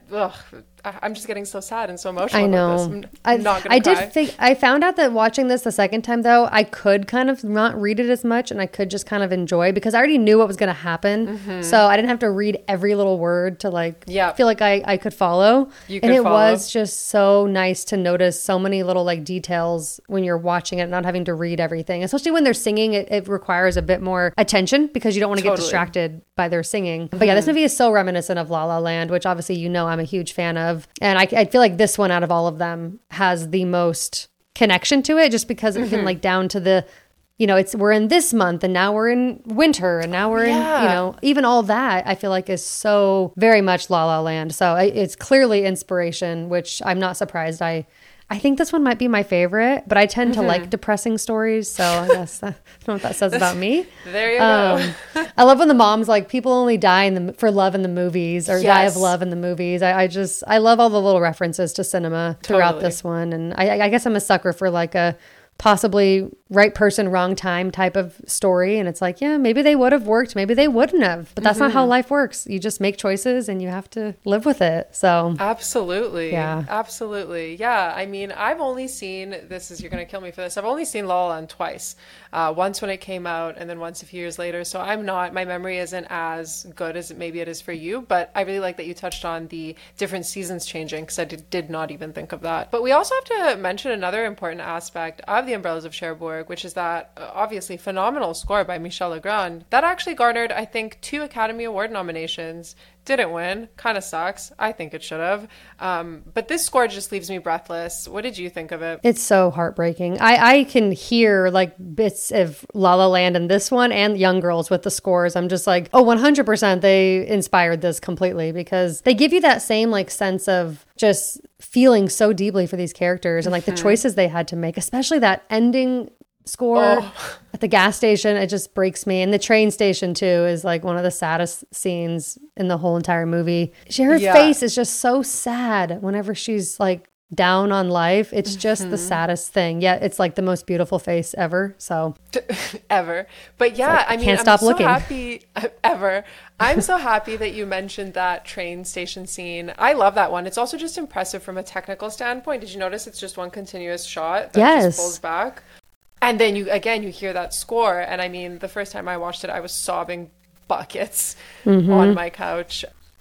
I'm just getting so sad and so emotional. I know. About this. I'm not gonna cry. I found out that watching this the second time, though, I could kind of not read it as much, and I could just kind of enjoy, because I already knew what was going to happen. So I didn't have to read every little word to like feel like I could follow. Was just so nice to notice so many little like details when you're watching it, not having to read everything. Especially when they're singing, it requires a bit more attention because you don't want to get distracted by their singing. But yeah, this movie is so reminiscent of La La Land, which obviously I'm a huge fan of. And I feel like this one out of all of them has the most connection to it, just because even like down to the, we're in this month and now we're in winter and now we're in, even all that I feel like is so very much La La Land. So it's clearly inspiration, which I'm not surprised. I think this one might be my favorite, but I tend to like depressing stories. So I guess I don't know what that says about me. There you go. I love when the mom's like, people only die for love in the movies, or die of love in the movies. I love all the little references to cinema throughout this one. And I guess I'm a sucker for like a possibly right person, wrong time type of story. And it's like, yeah, maybe they would have worked, maybe they wouldn't have, but that's not how life works. You just make choices and you have to live with it. So absolutely. Yeah. Absolutely. Yeah. I mean, I've only seen, you're going to kill me for this. I've only seen La La Land twice. Once when it came out and then once a few years later. So my memory isn't as good as maybe it is for you, but I really like that you touched on the different seasons changing, because I did not even think of that. But we also have to mention another important aspect of The Umbrellas of Cherbourg, which is that obviously phenomenal score by Michel Legrand that actually garnered, I think, 2 Academy Award nominations. Didn't win. Kind of sucks. I think it should have. But this score just leaves me breathless. What did you think of it? It's so heartbreaking. I can hear like bits of La La Land in this one and Young Girls with the scores. I'm just like, 100% they inspired this completely, because they give you that same like sense of just feeling so deeply for these characters and like the choices they had to make, especially that ending score at the gas station. It just breaks me. And the train station too is like one of the saddest scenes in the whole entire movie. Her face is just so sad whenever she's like down on life. It's just the saddest thing, yet it's like the most beautiful face ever. So ever. But yeah, like, I mean, can't stop looking. Happy ever. I'm so happy that you mentioned that train station scene. I love that one. It's also just impressive from a technical standpoint. Did you notice it's just one continuous shot that just pulls back? And then you hear that score. And I mean, the first time I watched it, I was sobbing buckets on my couch.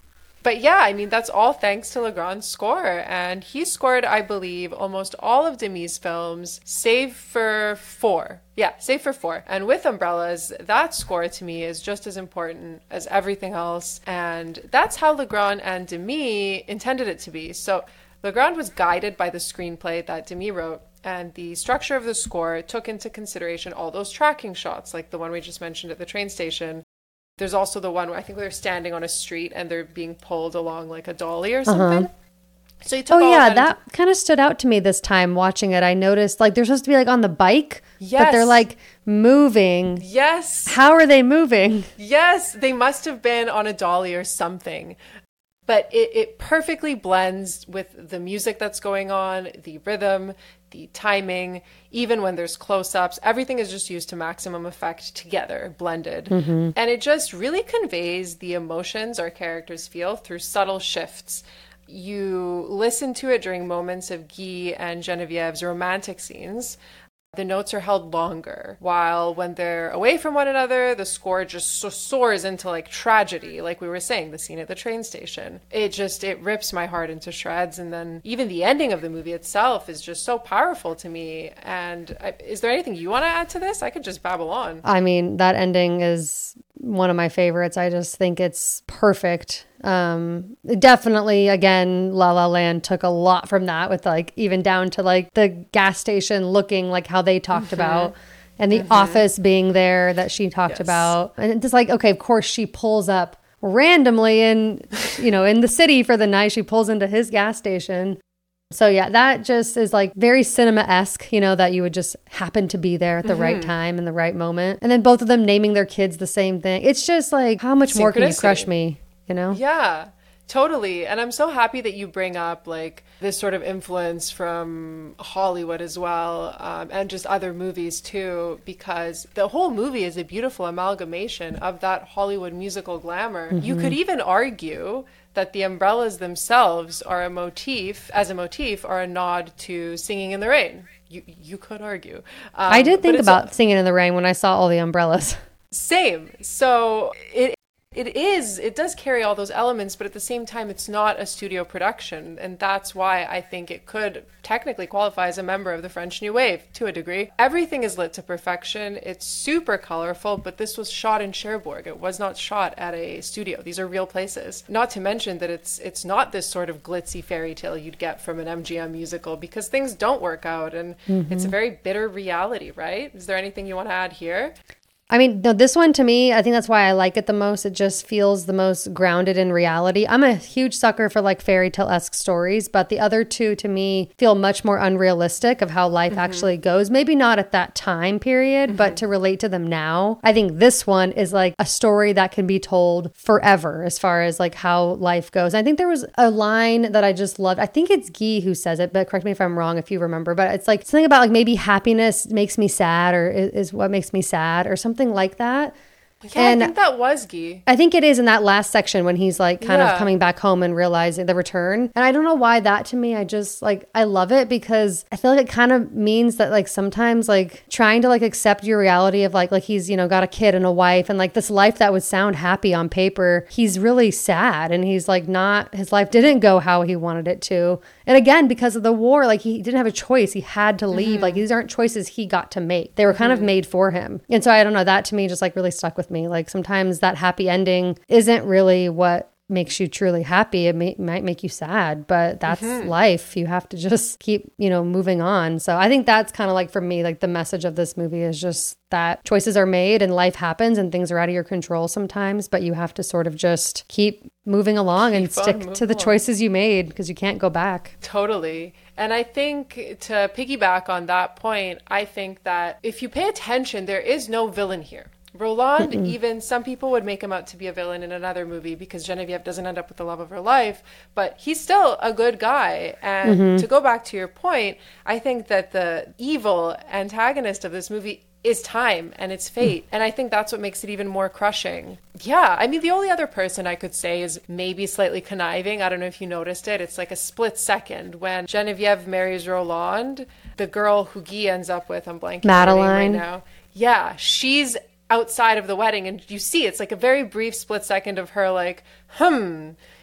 But yeah, I mean, that's all thanks to Legrand's score. And he scored, I believe, almost all of Demi's films, save for 4. Yeah, save for 4. And with Umbrellas, that score to me is just as important as everything else. And that's how Legrand and Demi intended it to be. So Legrand was guided by the screenplay that Demi wrote. And the structure of the score took into consideration all those tracking shots, like the one we just mentioned at the train station. There's also the one where I think they're standing on a street and they're being pulled along like a dolly or something. So he took that kind of stood out to me this time watching it. I noticed like they're supposed to be like on the bike, but they're like moving. Yes. How are they moving? Yes, they must have been on a dolly or something. But it perfectly blends with the music that's going on, the rhythm, the timing, even when there's close-ups. Everything is just used to maximum effect together, blended. And it just really conveys the emotions our characters feel through subtle shifts. You listen to it during moments of Guy and Genevieve's romantic scenes. The notes are held longer, while when they're away from one another, the score just soars into like tragedy, like we were saying, the scene at the train station. It rips my heart into shreds, and then even the ending of the movie itself is just so powerful to me. And is there anything you want to add to this? I could just babble on. I mean, that ending is one of my favorites. I just think it's perfect. Definitely, again, La La Land took a lot from that, with like even down to like the gas station looking like how they talked about, and the office being there that she talked about. And it's just like, okay, of course she pulls up randomly in the city for the night. She pulls into his gas station. So yeah, that just is like very cinema-esque, that you would just happen to be there at the right time in the right moment. And then both of them naming their kids the same thing. It's just like, how much more can you crush me? Yeah, totally. And I'm so happy that you bring up like this sort of influence from Hollywood as well, and just other movies too, because the whole movie is a beautiful amalgamation of that Hollywood musical glamour. You could even argue that the umbrellas themselves are a motif, are a nod to Singing in the Rain. You could argue. I did think about Singing in the Rain when I saw all the umbrellas. Same. So it does carry all those elements, but at the same time, it's not a studio production. And that's why I think it could technically qualify as a member of the French New Wave to a degree. Everything is lit to perfection. It's super colorful, but this was shot in Cherbourg. It was not shot at a studio. These are real places. Not to mention that it's not this sort of glitzy fairy tale you'd get from an MGM musical, because things don't work out, and it's a very bitter reality, right? Is there anything you want to add here? I mean, no, this one to me, I think that's why I like it the most. It just feels the most grounded in reality. I'm a huge sucker for like fairy tale-esque stories, but the other two to me feel much more unrealistic of how life actually goes. Maybe not at that time period, but to relate to them now. I think this one is like a story that can be told forever as far as like how life goes. I think there was a line that I just loved. I think it's Guy who says it, but correct me if I'm wrong if you remember, but it's like something about like maybe happiness makes me sad, or is what makes me sad, or something like that. Yeah, and I think that was Guy. I think it is in that last section when he's like kind of coming back home and realizing the return. And I don't know why that to me, I just like, I love it because I feel like it kind of means that like sometimes like trying to like accept your reality of like he's, got a kid and a wife and like this life that would sound happy on paper, he's really sad and he's like his life didn't go how he wanted it to. And again, because of the war, like he didn't have a choice. He had to leave. Like these aren't choices he got to make. They were kind of made for him. And so I don't know, that to me just like really stuck with me. Like sometimes that happy ending isn't really what makes you truly happy. It might make you sad, but that's life. You have to just keep, moving on. So I think that's kind of like for me, like the message of this movie is just that choices are made and life happens and things are out of your control sometimes, but you have to sort of just keep moving along and stick to the choices you made because you can't go back. Totally. And I think to piggyback on that point, I think that if you pay attention, there is no villain here. Roland, even some people would make him out to be a villain in another movie because Genevieve doesn't end up with the love of her life, but he's still a good guy. And to go back to your point, I think that the evil antagonist of this movie is time and it's fate. And I think that's what makes it even more crushing. Yeah, I mean, the only other person I could say is maybe slightly conniving. I don't know if you noticed it. It's like a split second when Genevieve marries Roland, the girl who Guy ends up with, I'm blanking Madeline her name right now. Yeah, she's outside of the wedding and you see it's like a very brief split second of her like,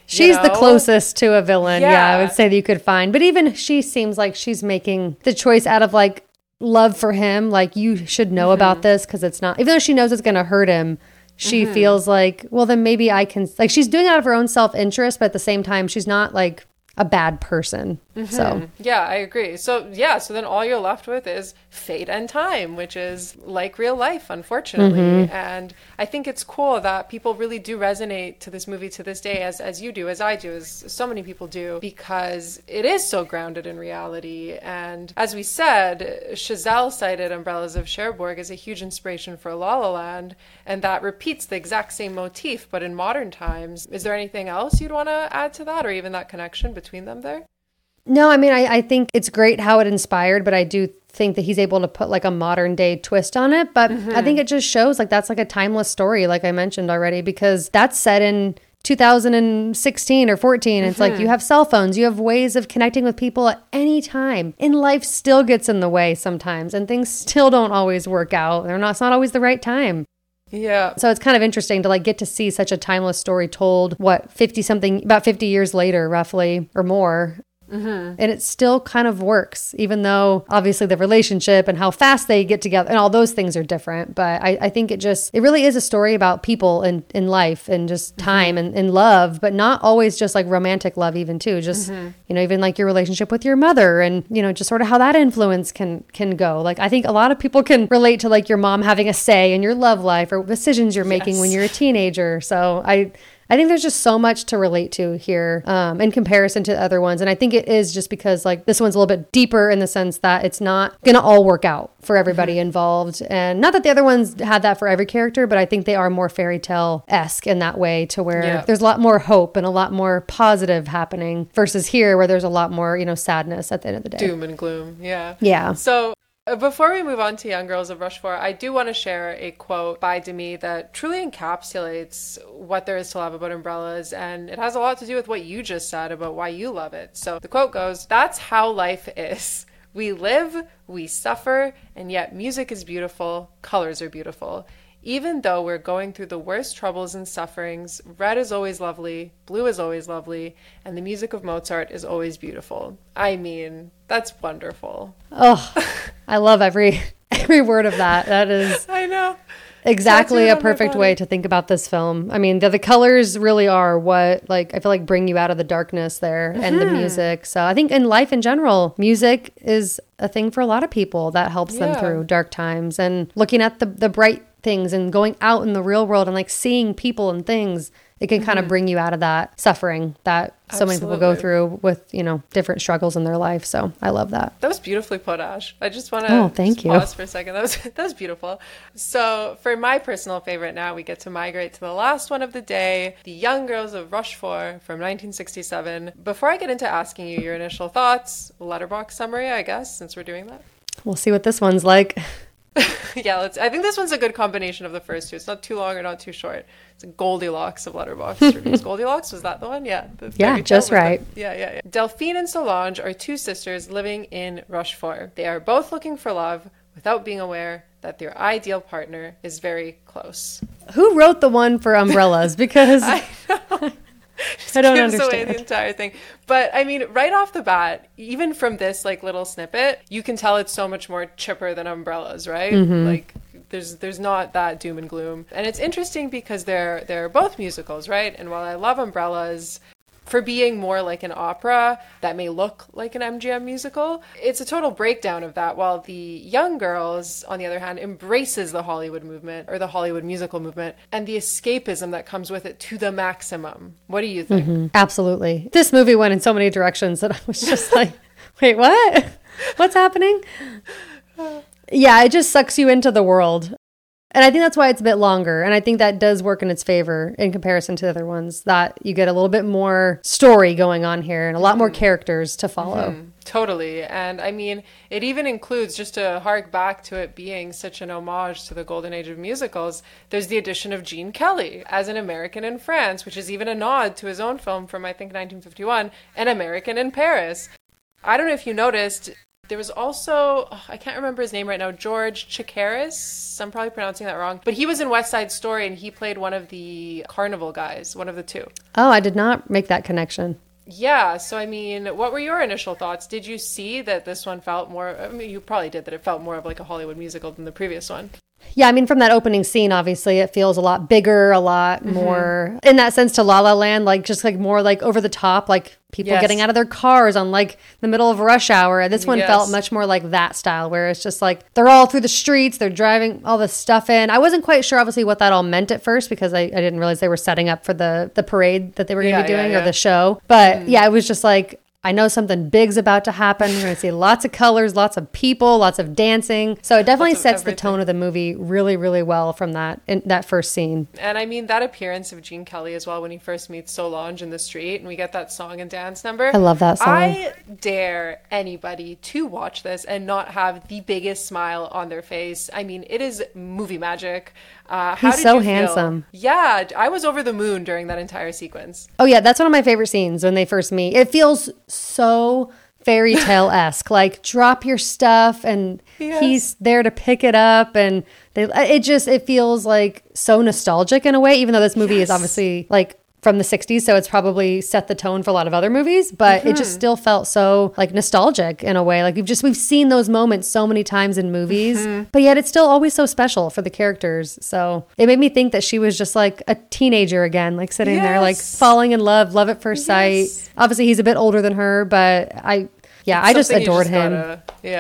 She's the closest to a villain, I would say, that you could find. But even she seems like she's making the choice out of like love for him. Like, you should know about this because it's not, even though she knows it's going to hurt him, she feels like, well, then maybe I can, like, she's doing it out of her own self-interest, but at the same time, she's not like a bad person. So yeah, I agree. So then all you're left with is fate and time, which is like real life, unfortunately. And I think it's cool that people really do resonate to this movie to this day, as you do, as I do, as so many people do, because it is so grounded in reality. And as we said, Chazelle cited Umbrellas of Cherbourg as a huge inspiration for La La Land, and that repeats the exact same motif, but in modern times. Is there anything else you'd want to add to that, or even that connection between them there? No, I mean, I think it's great how it inspired, but I do think that he's able to put like a modern day twist on it. But I think it just shows like that's like a timeless story, like I mentioned already, because that's set in 2016 or 14. It's like you have cell phones, you have ways of connecting with people at any time, and life still gets in the way sometimes, and things still don't always work out. It's not always the right time. Yeah. So it's kind of interesting to like get to see such a timeless story told, about 50 years later, roughly, or more. And it still kind of works, even though obviously the relationship and how fast they get together and all those things are different. But I think it really is a story about people in life and just time and love, but not always just like romantic love, even too. Just, even like your relationship with your mother and, just sort of how that influence can go. Like, I think a lot of people can relate to like your mom having a say in your love life or decisions you're making when you're a teenager. So I think there's just so much to relate to here in comparison to the other ones. And I think it is just because like this one's a little bit deeper in the sense that it's not going to all work out for everybody involved. And not that the other ones had that for every character, but I think they are more fairy tale-esque in that way, to where there's a lot more hope and a lot more positive happening versus here where there's a lot more, sadness at the end of the day. Doom and gloom. Yeah. Yeah. So before we move on to Young Girls of Rochefort, I do want to share a quote by Demy that truly encapsulates what there is to love about Umbrellas, and it has a lot to do with what you just said about why you love it. So the quote goes, "That's how life is. We live, we suffer, and yet music is beautiful, colors are beautiful. Even though we're going through the worst troubles and sufferings, red is always lovely, blue is always lovely, and the music of Mozart is always beautiful." I mean, that's wonderful. Oh, I love every word of that. That is, I know, exactly a perfect way to think about this film. I mean, the colors really are what, like, I feel like bring you out of the darkness there, and the music. So I think in life in general, music is a thing for a lot of people that helps them through dark times, and looking at the bright things and going out in the real world and like seeing people and things, it can kind of bring you out of that suffering that so many people go through with, different struggles in their life. So I love that. That was beautifully put, Ash. I just want to pause for a second. That was beautiful. So for my personal favorite now, we get to migrate to the last one of the day, The Young Girls of Rochefort from 1967. Before I get into asking you your initial thoughts, letterbox summary, I guess, since we're doing that. We'll see what this one's like. Yeah, I think this one's a good combination of the first two. It's not too long or not too short. It's a Goldilocks of Letterboxd reviews. Goldilocks, was that the one? Yeah. Yeah, just right. Yeah. Delphine and Solange are two sisters living in Rochefort. They are both looking for love without being aware that their ideal partner is very close. Who wrote the one for Umbrellas? Because I don't understand. Away the entire thing. But I mean, right off the bat, even from this like little snippet, you can tell it's so much more chipper than Umbrellas, right? Like there's not that doom and gloom. And it's interesting because they're both musicals, right? And while I love Umbrellas for being more like an opera that may look like an MGM musical, it's a total breakdown of that, while the Young Girls, on the other hand, embraces the Hollywood movement or the Hollywood musical movement and the escapism that comes with it to the maximum. What do you think? Absolutely. This movie went in so many directions that I was just like, wait, what? What's happening? Yeah, it just sucks you into the world. And I think that's why it's a bit longer. And I think that does work in its favor in comparison to the other ones, that you get a little bit more story going on here and a lot more characters to follow. Totally. And I mean, it even includes, just to hark back to it being such an homage to the golden age of musicals, there's the addition of Gene Kelly as an American in France, which is even a nod to his own film from, I think, 1951, An American in Paris. I don't know if you noticed, There was also, I can't remember his name right now, George Chakiris. I'm probably pronouncing that wrong. But he was in West Side Story and he played one of the carnival guys, one of the two. Oh, I did not make that connection. Yeah, so I mean, what were your initial thoughts? Did you see that this one felt more, I mean, you probably did, that it felt more of like a Hollywood musical than the previous one? Yeah, I mean, from that opening scene, obviously, it feels a lot bigger, a lot more, in that sense, to La La Land, like just like more like over the top, like people getting out of their cars on like the middle of rush hour. This one felt much more like that style, where it's just like they're all through the streets, they're driving all this stuff in. I wasn't quite sure, obviously, what that all meant at first, because I didn't realize they were setting up for the parade that they were going to be doing or the show. But yeah, it was just like, I know something big's about to happen. We're going to see lots of colors, lots of people, lots of dancing. So it definitely sets the tone of the movie really, really well from that first scene. And I mean, that appearance of Gene Kelly as well when he first meets Solange in the street and we get that song and dance number. I love that song. I dare anybody to watch this and not have the biggest smile on their face. I mean, it is movie magic. He's so handsome. Yeah, I was over the moon during that entire sequence. Oh yeah, that's one of my favorite scenes when they first meet. It feels so fairy tale-esque, like drop your stuff and he's there to pick it up, and it feels like so nostalgic in a way, even though this movie is obviously like from the 60s, so it's probably set the tone for a lot of other movies, but it just still felt so like nostalgic in a way. Like we've seen those moments so many times in movies, but yet it's still always so special for the characters. So it made me think that she was just like a teenager again, like sitting there like falling in love at first sight. Obviously he's a bit older than her, but I just adored him.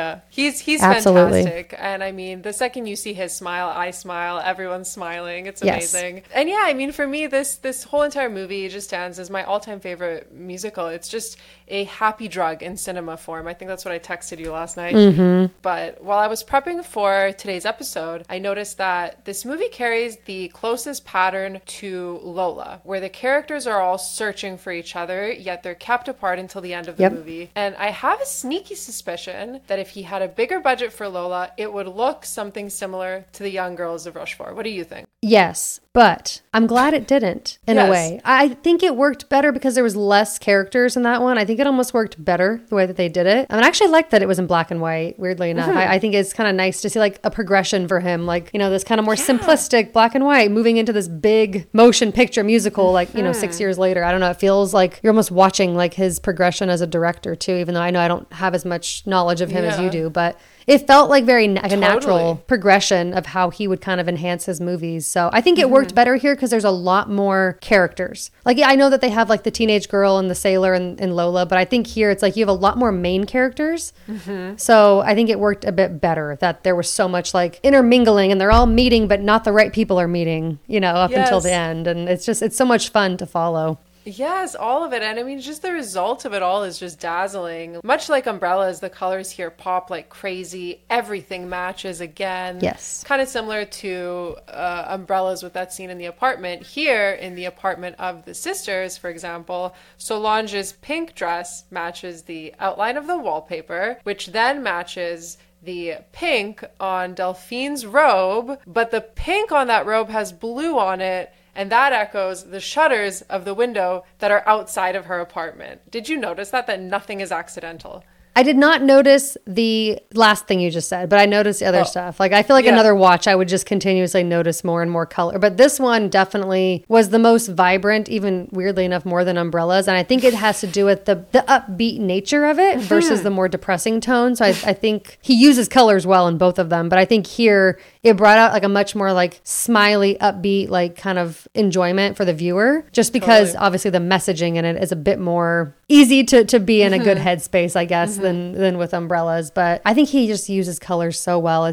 He's fantastic. And I mean, the second you see his smile, I smile, everyone's smiling. It's amazing. And yeah, I mean, for me, this whole entire movie just stands as my all-time favorite musical. It's just a happy drug in cinema form. I think that's what I texted you last night. But while I was prepping for today's episode, I noticed that this movie carries the closest pattern to Lola, where the characters are all searching for each other, yet they're kept apart until the end of the movie. And I have a sneaky suspicion that if he had a bigger budget for Lola, it would look something similar to The Young Girls of Rochefort. What do you think? Yes, but I'm glad it didn't in a way. I think it worked better because there was less characters in that one. I think it almost worked better the way that they did it. I mean, I actually liked that it was in black and white, weirdly enough. I think it's kind of nice to see like a progression for him, like, you know, this kind of more simplistic black and white moving into this big motion picture musical, like, you know, 6 years later. I don't know. It feels like you're almost watching like his progression as a director too, even though I know I don't have as much knowledge of him as you do, but it felt like very like a natural progression of how he would kind of enhance his movies. So I think it worked better here because there's a lot more characters. Like, yeah, I know that they have like the teenage girl and the sailor and Lola, but I think here it's like you have a lot more main characters. So I think it worked a bit better that there was so much like intermingling and they're all meeting, but not the right people are meeting, you know, up until the end. And it's so much fun to follow. Yes, all of it. And I mean, just the result of it all is just dazzling. Much like Umbrellas, the colors here pop like crazy. Everything matches again. Yes. Kind of similar to Umbrellas with that scene in the apartment. Here, in the apartment of the sisters, for example, Solange's pink dress matches the outline of the wallpaper, which then matches the pink on Delphine's robe. But the pink on that robe has blue on it, and that echoes the shutters of the window that are outside of her apartment. Did you notice that nothing is accidental? I did not notice the last thing you just said, but I noticed the other stuff. Like, I feel like another watch, I would just continuously notice more and more color. But this one definitely was the most vibrant, even weirdly enough, more than Umbrellas. And I think it has to do with the upbeat nature of it versus the more depressing tone. So I think he uses colors well in both of them. But I think here it brought out like a much more like smiley, upbeat, like kind of enjoyment for the viewer. Just because obviously the messaging in it is a bit more easy to be in a good headspace, I guess, than with Umbrellas. But I think he just uses colors so well.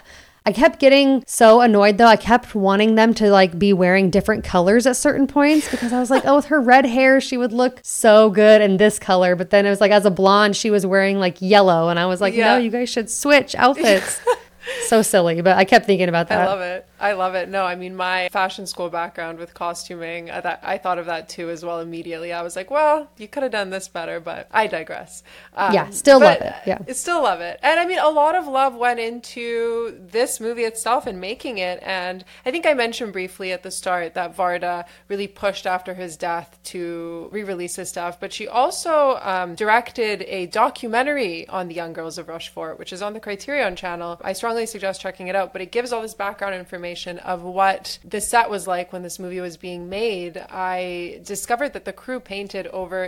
I kept getting so annoyed though. I kept wanting them to like be wearing different colors at certain points because I was like, oh, with her red hair, she would look so good in this color. But then it was like, as a blonde, she was wearing like yellow. And I was like, no, you guys should switch outfits. So silly, but I kept thinking about that. I love it. I love it. No, I mean, my fashion school background with costuming, I thought of that too as well immediately. I was like, well, you could have done this better, but I digress. Still love it. Yeah. Still love it. And I mean, a lot of love went into this movie itself and making it. And I think I mentioned briefly at the start that Varda really pushed after his death to re-release his stuff, but she also directed a documentary on the young girls of Rochefort, which is on the Criterion channel. I strongly suggest checking it out, but it gives all this background information of what the set was like when this movie was being made. I discovered that the crew painted over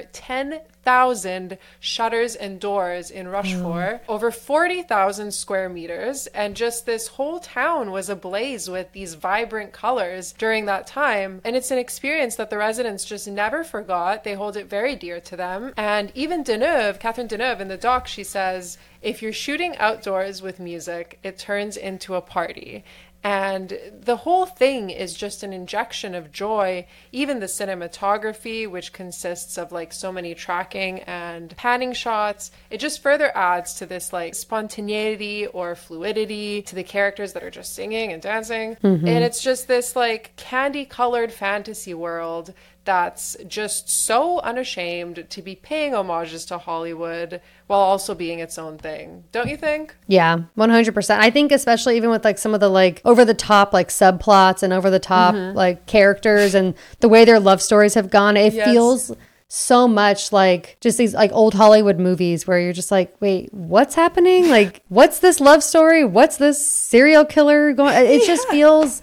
10,000 shutters and doors in Rochefort, over 40,000 square meters, and just this whole town was ablaze with these vibrant colors during that time. And it's an experience that the residents just never forgot. They hold it very dear to them. And even Deneuve, Catherine Deneuve, in the doc, she says, if you're shooting outdoors with music, it turns into a party. And the whole thing is just an injection of joy. Even the cinematography, which consists of like so many tracking and panning shots, it just further adds to this like spontaneity or fluidity to the characters that are just singing and dancing. And it's just this like candy colored fantasy world that's just so unashamed to be paying homages to Hollywood while also being its own thing. Don't you think? Yeah, 100%. I think especially even with like some of the like over the top like subplots and over the top like characters and the way their love stories have gone, it feels so much like just these like old Hollywood movies where you're just like, wait, what's happening? Like, what's this love story? What's this serial killer going? It just feels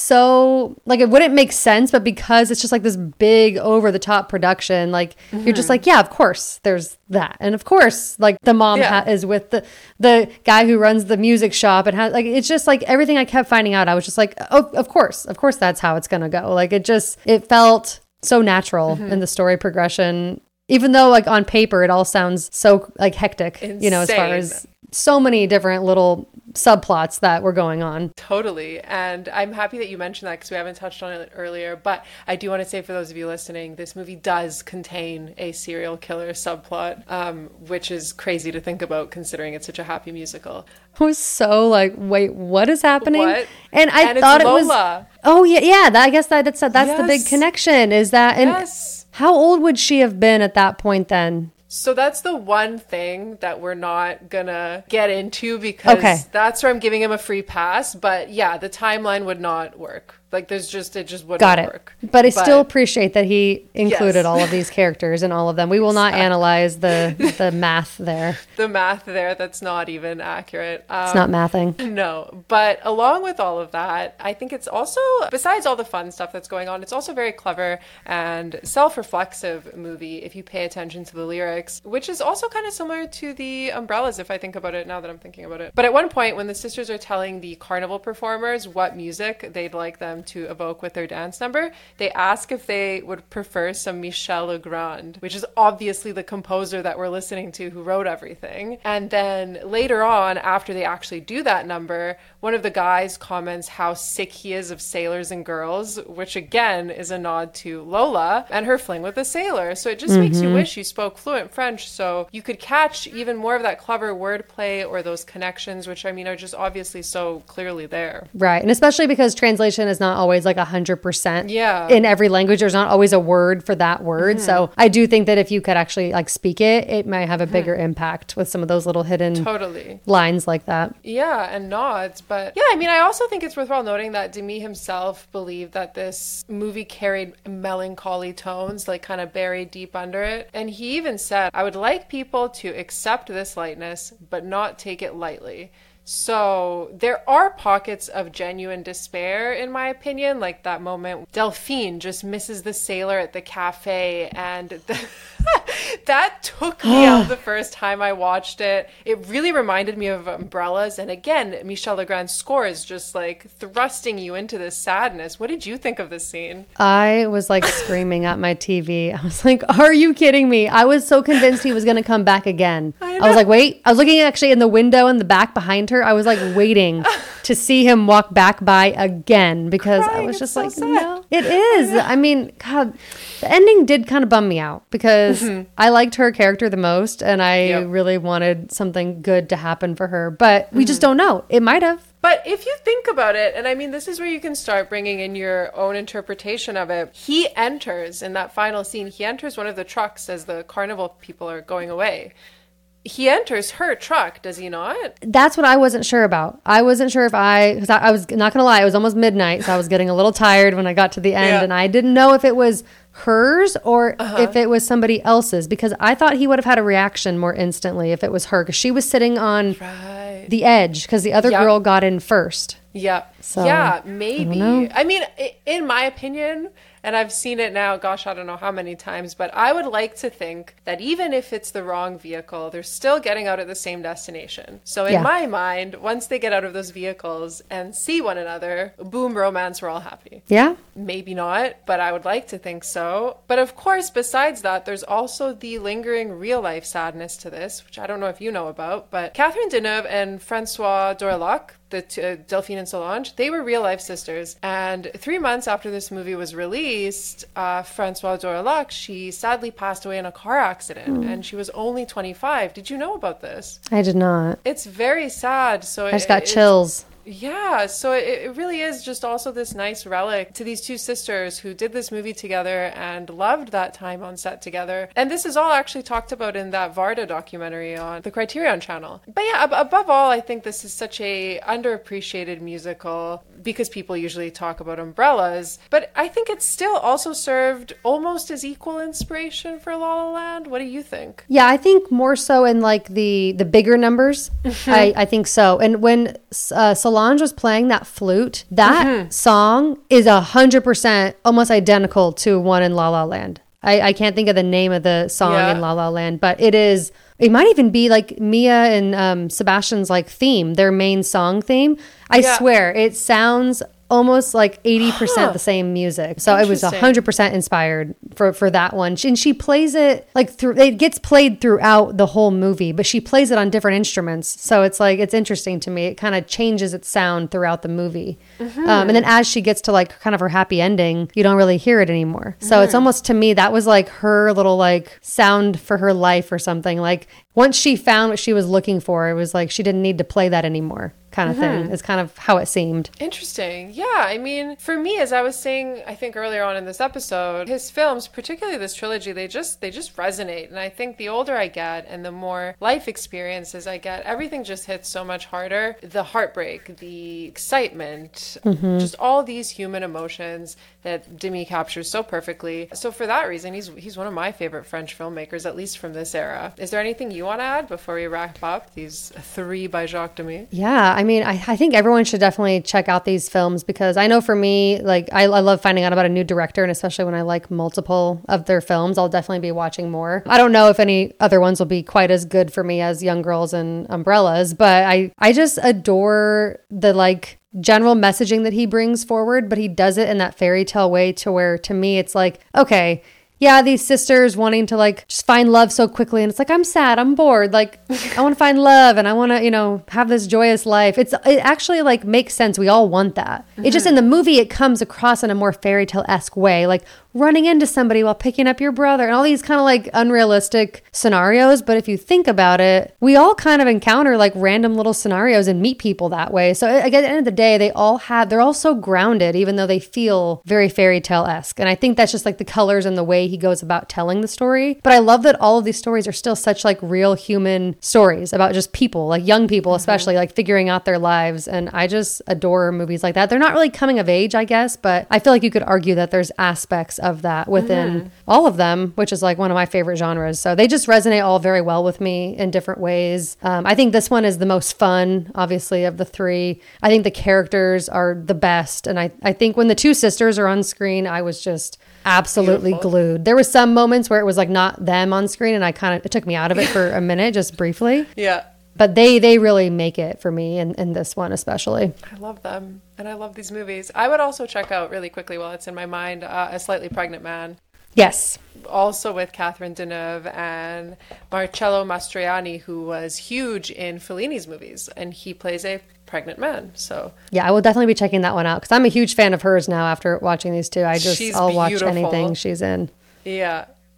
so like it wouldn't make sense, but because it's just like this big over the top production, like you're just like, yeah, of course there's that, and of course like the mom is with the guy who runs the music shop, and has like it's just like everything I kept finding out, I was just like, oh, of course that's how it's gonna go. Like it felt so natural in the story progression, even though like on paper it all sounds so like hectic. Insane. You know, as far as so many different little subplots that were going on. Totally. And I'm happy that you mentioned that because we haven't touched on it earlier. But I do want to say for those of you listening, this movie does contain a serial killer subplot, which is crazy to think about considering it's such a happy musical. I was so like, wait, what is happening? What? And I thought it was... Oh, yeah. I guess that's the big connection is that... And how old would she have been at that point then? So that's the one thing that we're not gonna get into because that's where I'm giving him a free pass. But yeah, the timeline would not work. Like it just wouldn't work. But I still appreciate that he included all of these characters and all of them. We will not analyze the math there. The math there, that's not even accurate. It's not mathing. No. But along with all of that, I think it's also, besides all the fun stuff that's going on, it's also very clever and self-reflexive movie if you pay attention to the lyrics, which is also kind of similar to the Umbrellas if I think about it now that I'm thinking about it. But at one point when the sisters are telling the carnival performers what music they'd like them to evoke with their dance number, they ask if they would prefer some Michel Legrand, which is obviously the composer that we're listening to who wrote everything. And then later on, after they actually do that number, one of the guys comments how sick he is of sailors and girls, which again is a nod to Lola and her fling with a sailor. So it just makes you wish you spoke fluent French so you could catch even more of that clever wordplay or those connections, which I mean are just obviously so clearly there. Right. And especially because translation is not always like 100% in every language. There's not always a word for that word. So I do think that if you could actually like speak it, it might have a bigger impact with some of those little hidden lines like that. Yeah, and nods. But yeah, I mean, I also think it's worthwhile noting that Demy himself believed that this movie carried melancholy tones, like kind of buried deep under it. And he even said, I would like people to accept this lightness, but not take it lightly. So there are pockets of genuine despair, in my opinion, like that moment Delphine just misses the sailor at the cafe, and that took me out the first time I watched it. It really reminded me of Umbrellas, and again, Michel Legrand's score is just like thrusting you into this sadness. What did you think of this scene? I was like screaming at my TV. I was like, are you kidding me? I was so convinced he was going to come back again. I was like, wait. I was looking actually in the window in the back behind her. I was like waiting to see him walk back by again because I was just like, no, it is. I mean, God, the ending did kind of bum me out because I liked her character the most and I really wanted something good to happen for her, but we just don't know. It might have. But if you think about it, and I mean, this is where you can start bringing in your own interpretation of it. He enters in that final scene, he enters one of the trucks as the carnival people are going away. He enters her truck, does he not? That's what I wasn't sure about. I wasn't sure because I was not going to lie, it was almost midnight, so I was getting a little tired when I got to the end, and I didn't know if it was hers or if it was somebody else's, because I thought he would have had a reaction more instantly if it was her, because she was sitting on the edge because the other girl got in first. Yeah. So, yeah, maybe. I mean, in my opinion, and I've seen it now, gosh, I don't know how many times, but I would like to think that even if it's the wrong vehicle, they're still getting out at the same destination. So in my mind, once they get out of those vehicles and see one another, boom, romance, we're all happy. Yeah. Maybe not, but I would like to think so. But of course, besides that, there's also the lingering real life sadness to this, which I don't know if you know about, but Catherine Deneuve and Francois Dorlac, the Delphine and Solange, they were real life sisters. And 3 months after this movie was released, Francois Dorlac, she sadly passed away in a car accident, and she was only 25. Did you know about this? I did not. It's very sad. So I just got chills. Yeah, so it really is just also this nice relic to these two sisters who did this movie together and loved that time on set together. And this is all actually talked about in that Varda documentary on the Criterion Channel. But yeah, above all, I think this is such a underappreciated musical because people usually talk about umbrellas. But I think it's still also served almost as equal inspiration for La La Land. What do you think? Yeah, I think more so in like the bigger numbers. I think so. And when Solange was playing that flute, that song is 100% almost identical to one in La La Land. I can't think of the name of the song in La La Land, but it might even be like Mia and Sebastian's like theme, their main song theme. I swear it sounds almost like 80% the same music. So it was 100% inspired for that one. And she plays it like it gets played throughout the whole movie, but she plays it on different instruments. So it's like, it's interesting to me. It kind of changes its sound throughout the movie. And then as she gets to like kind of her happy ending, you don't really hear it anymore. So it's almost, to me, that was like her little like sound for her life or something. Like once she found what she was looking for, it was like she didn't need to play that anymore. Kind of thing is kind of how it seemed. Interesting. Yeah, I mean, for me, as I was saying, I think earlier on in this episode, his films, particularly this trilogy, they just resonate. And I think the older I get and the more life experiences I get, everything just hits so much harder. The heartbreak, the excitement, just all these human emotions that Demy captures so perfectly. So for that reason, he's one of my favorite French filmmakers, at least from this era. Is there anything you want to add before we wrap up these 3 by Jacques Demy? Yeah, I mean, I think everyone should definitely check out these films because I know for me, like I love finding out about a new director, and especially when I like multiple of their films, I'll definitely be watching more. I don't know if any other ones will be quite as good for me as Young Girls and Umbrellas, but I just adore the like general messaging that he brings forward, but he does it in that fairy tale way to where, to me, it's like, okay, yeah, these sisters wanting to like just find love so quickly. And it's like, I'm sad, I'm bored. Like, I want to find love and I want to, have this joyous life. It actually like makes sense. We all want that. It just, in the movie, it comes across in a more fairy tale-esque way. Like running into somebody while picking up your brother and all these kind of like unrealistic scenarios. But if you think about it, we all kind of encounter like random little scenarios and meet people that way. So at the end of the day, they're all so grounded, even though they feel very fairy tale-esque. And I think that's just like the colors and the way he goes about telling the story. But I love that all of these stories are still such like real human stories about just people, like young people, especially like figuring out their lives. And I just adore movies like that. They're not really coming of age, I guess, but I feel like you could argue that there's aspects of that within all of them, which is like one of my favorite genres. So they just resonate all very well with me in different ways. I think this one is the most fun, obviously, of the 3. I think the characters are the best. And I think when the 2 sisters are on screen, I was just absolutely glued. There was some moments where it was like not them on screen and it took me out of it for a minute, just briefly. Yeah. But they really make it for me in this one especially. I love them. And I love these movies. I would also check out really quickly while it's in my mind, A Slightly Pregnant Man. Yes. Also with Catherine Deneuve and Marcello Mastroianni, who was huge in Fellini's movies. And he plays a pregnant man. So yeah, I will definitely be checking that one out because I'm a huge fan of hers now after watching these 2. I'll watch beautiful. anything she's in. Yeah.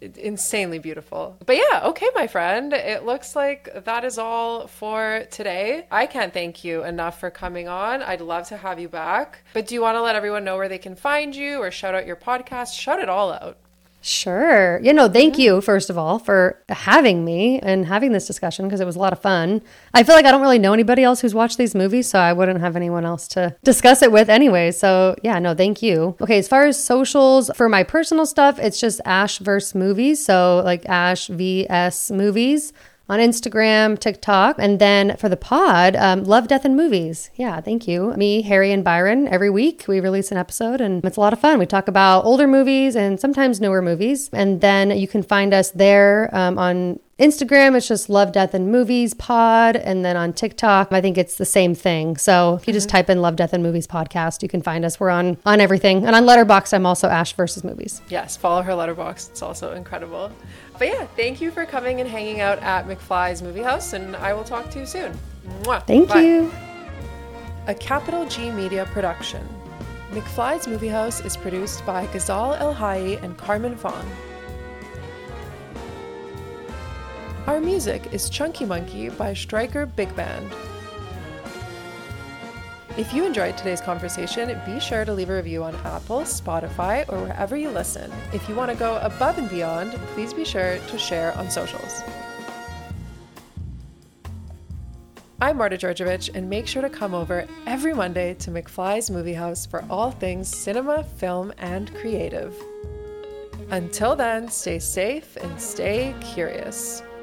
insanely beautiful. But yeah, okay, my friend, it looks like that is all for today. I can't thank you enough for coming on. I'd love to have you back. But do you want to let everyone know where they can find you or shout out your podcast? Shout it all out. Sure. Thank you, first of all, for having me and having this discussion because it was a lot of fun. I feel like I don't really know anybody else who's watched these movies, so I wouldn't have anyone else to discuss it with anyway. So yeah, no, thank you. Okay, as far as socials, for my personal stuff, it's just Ash vs. Movies. So like Ash vs. Movies on Instagram, TikTok. And then for the pod, Love, Death, and Movies. Yeah, thank you. Me, Harry, and Byron, every week we release an episode and it's a lot of fun. We talk about older movies and sometimes newer movies. And then you can find us there on Instagram. It's just Love, Death, and Movies pod. And then on TikTok, I think it's the same thing. So if you just type in Love, Death, and Movies podcast, you can find us. We're on everything. And on Letterboxd, I'm also Ash versus Movies. Yes, follow her Letterboxd. It's also incredible. But yeah, thank you for coming and hanging out at McFly's Movie House, and I will talk to you soon. Mwah. Thank you. A Capital G Media production. McFly's Movie House is produced by Ghazal El Hayi and Carmen Vaughn. Our music is Chunky Monkey by Stryker Big Band. If you enjoyed today's conversation, be sure to leave a review on Apple, Spotify, or wherever you listen. If you want to go above and beyond, please be sure to share on socials. I'm Marta Georgievich, and make sure to come over every Monday to McFly's Movie House for all things cinema, film, and creative. Until then, stay safe and stay curious.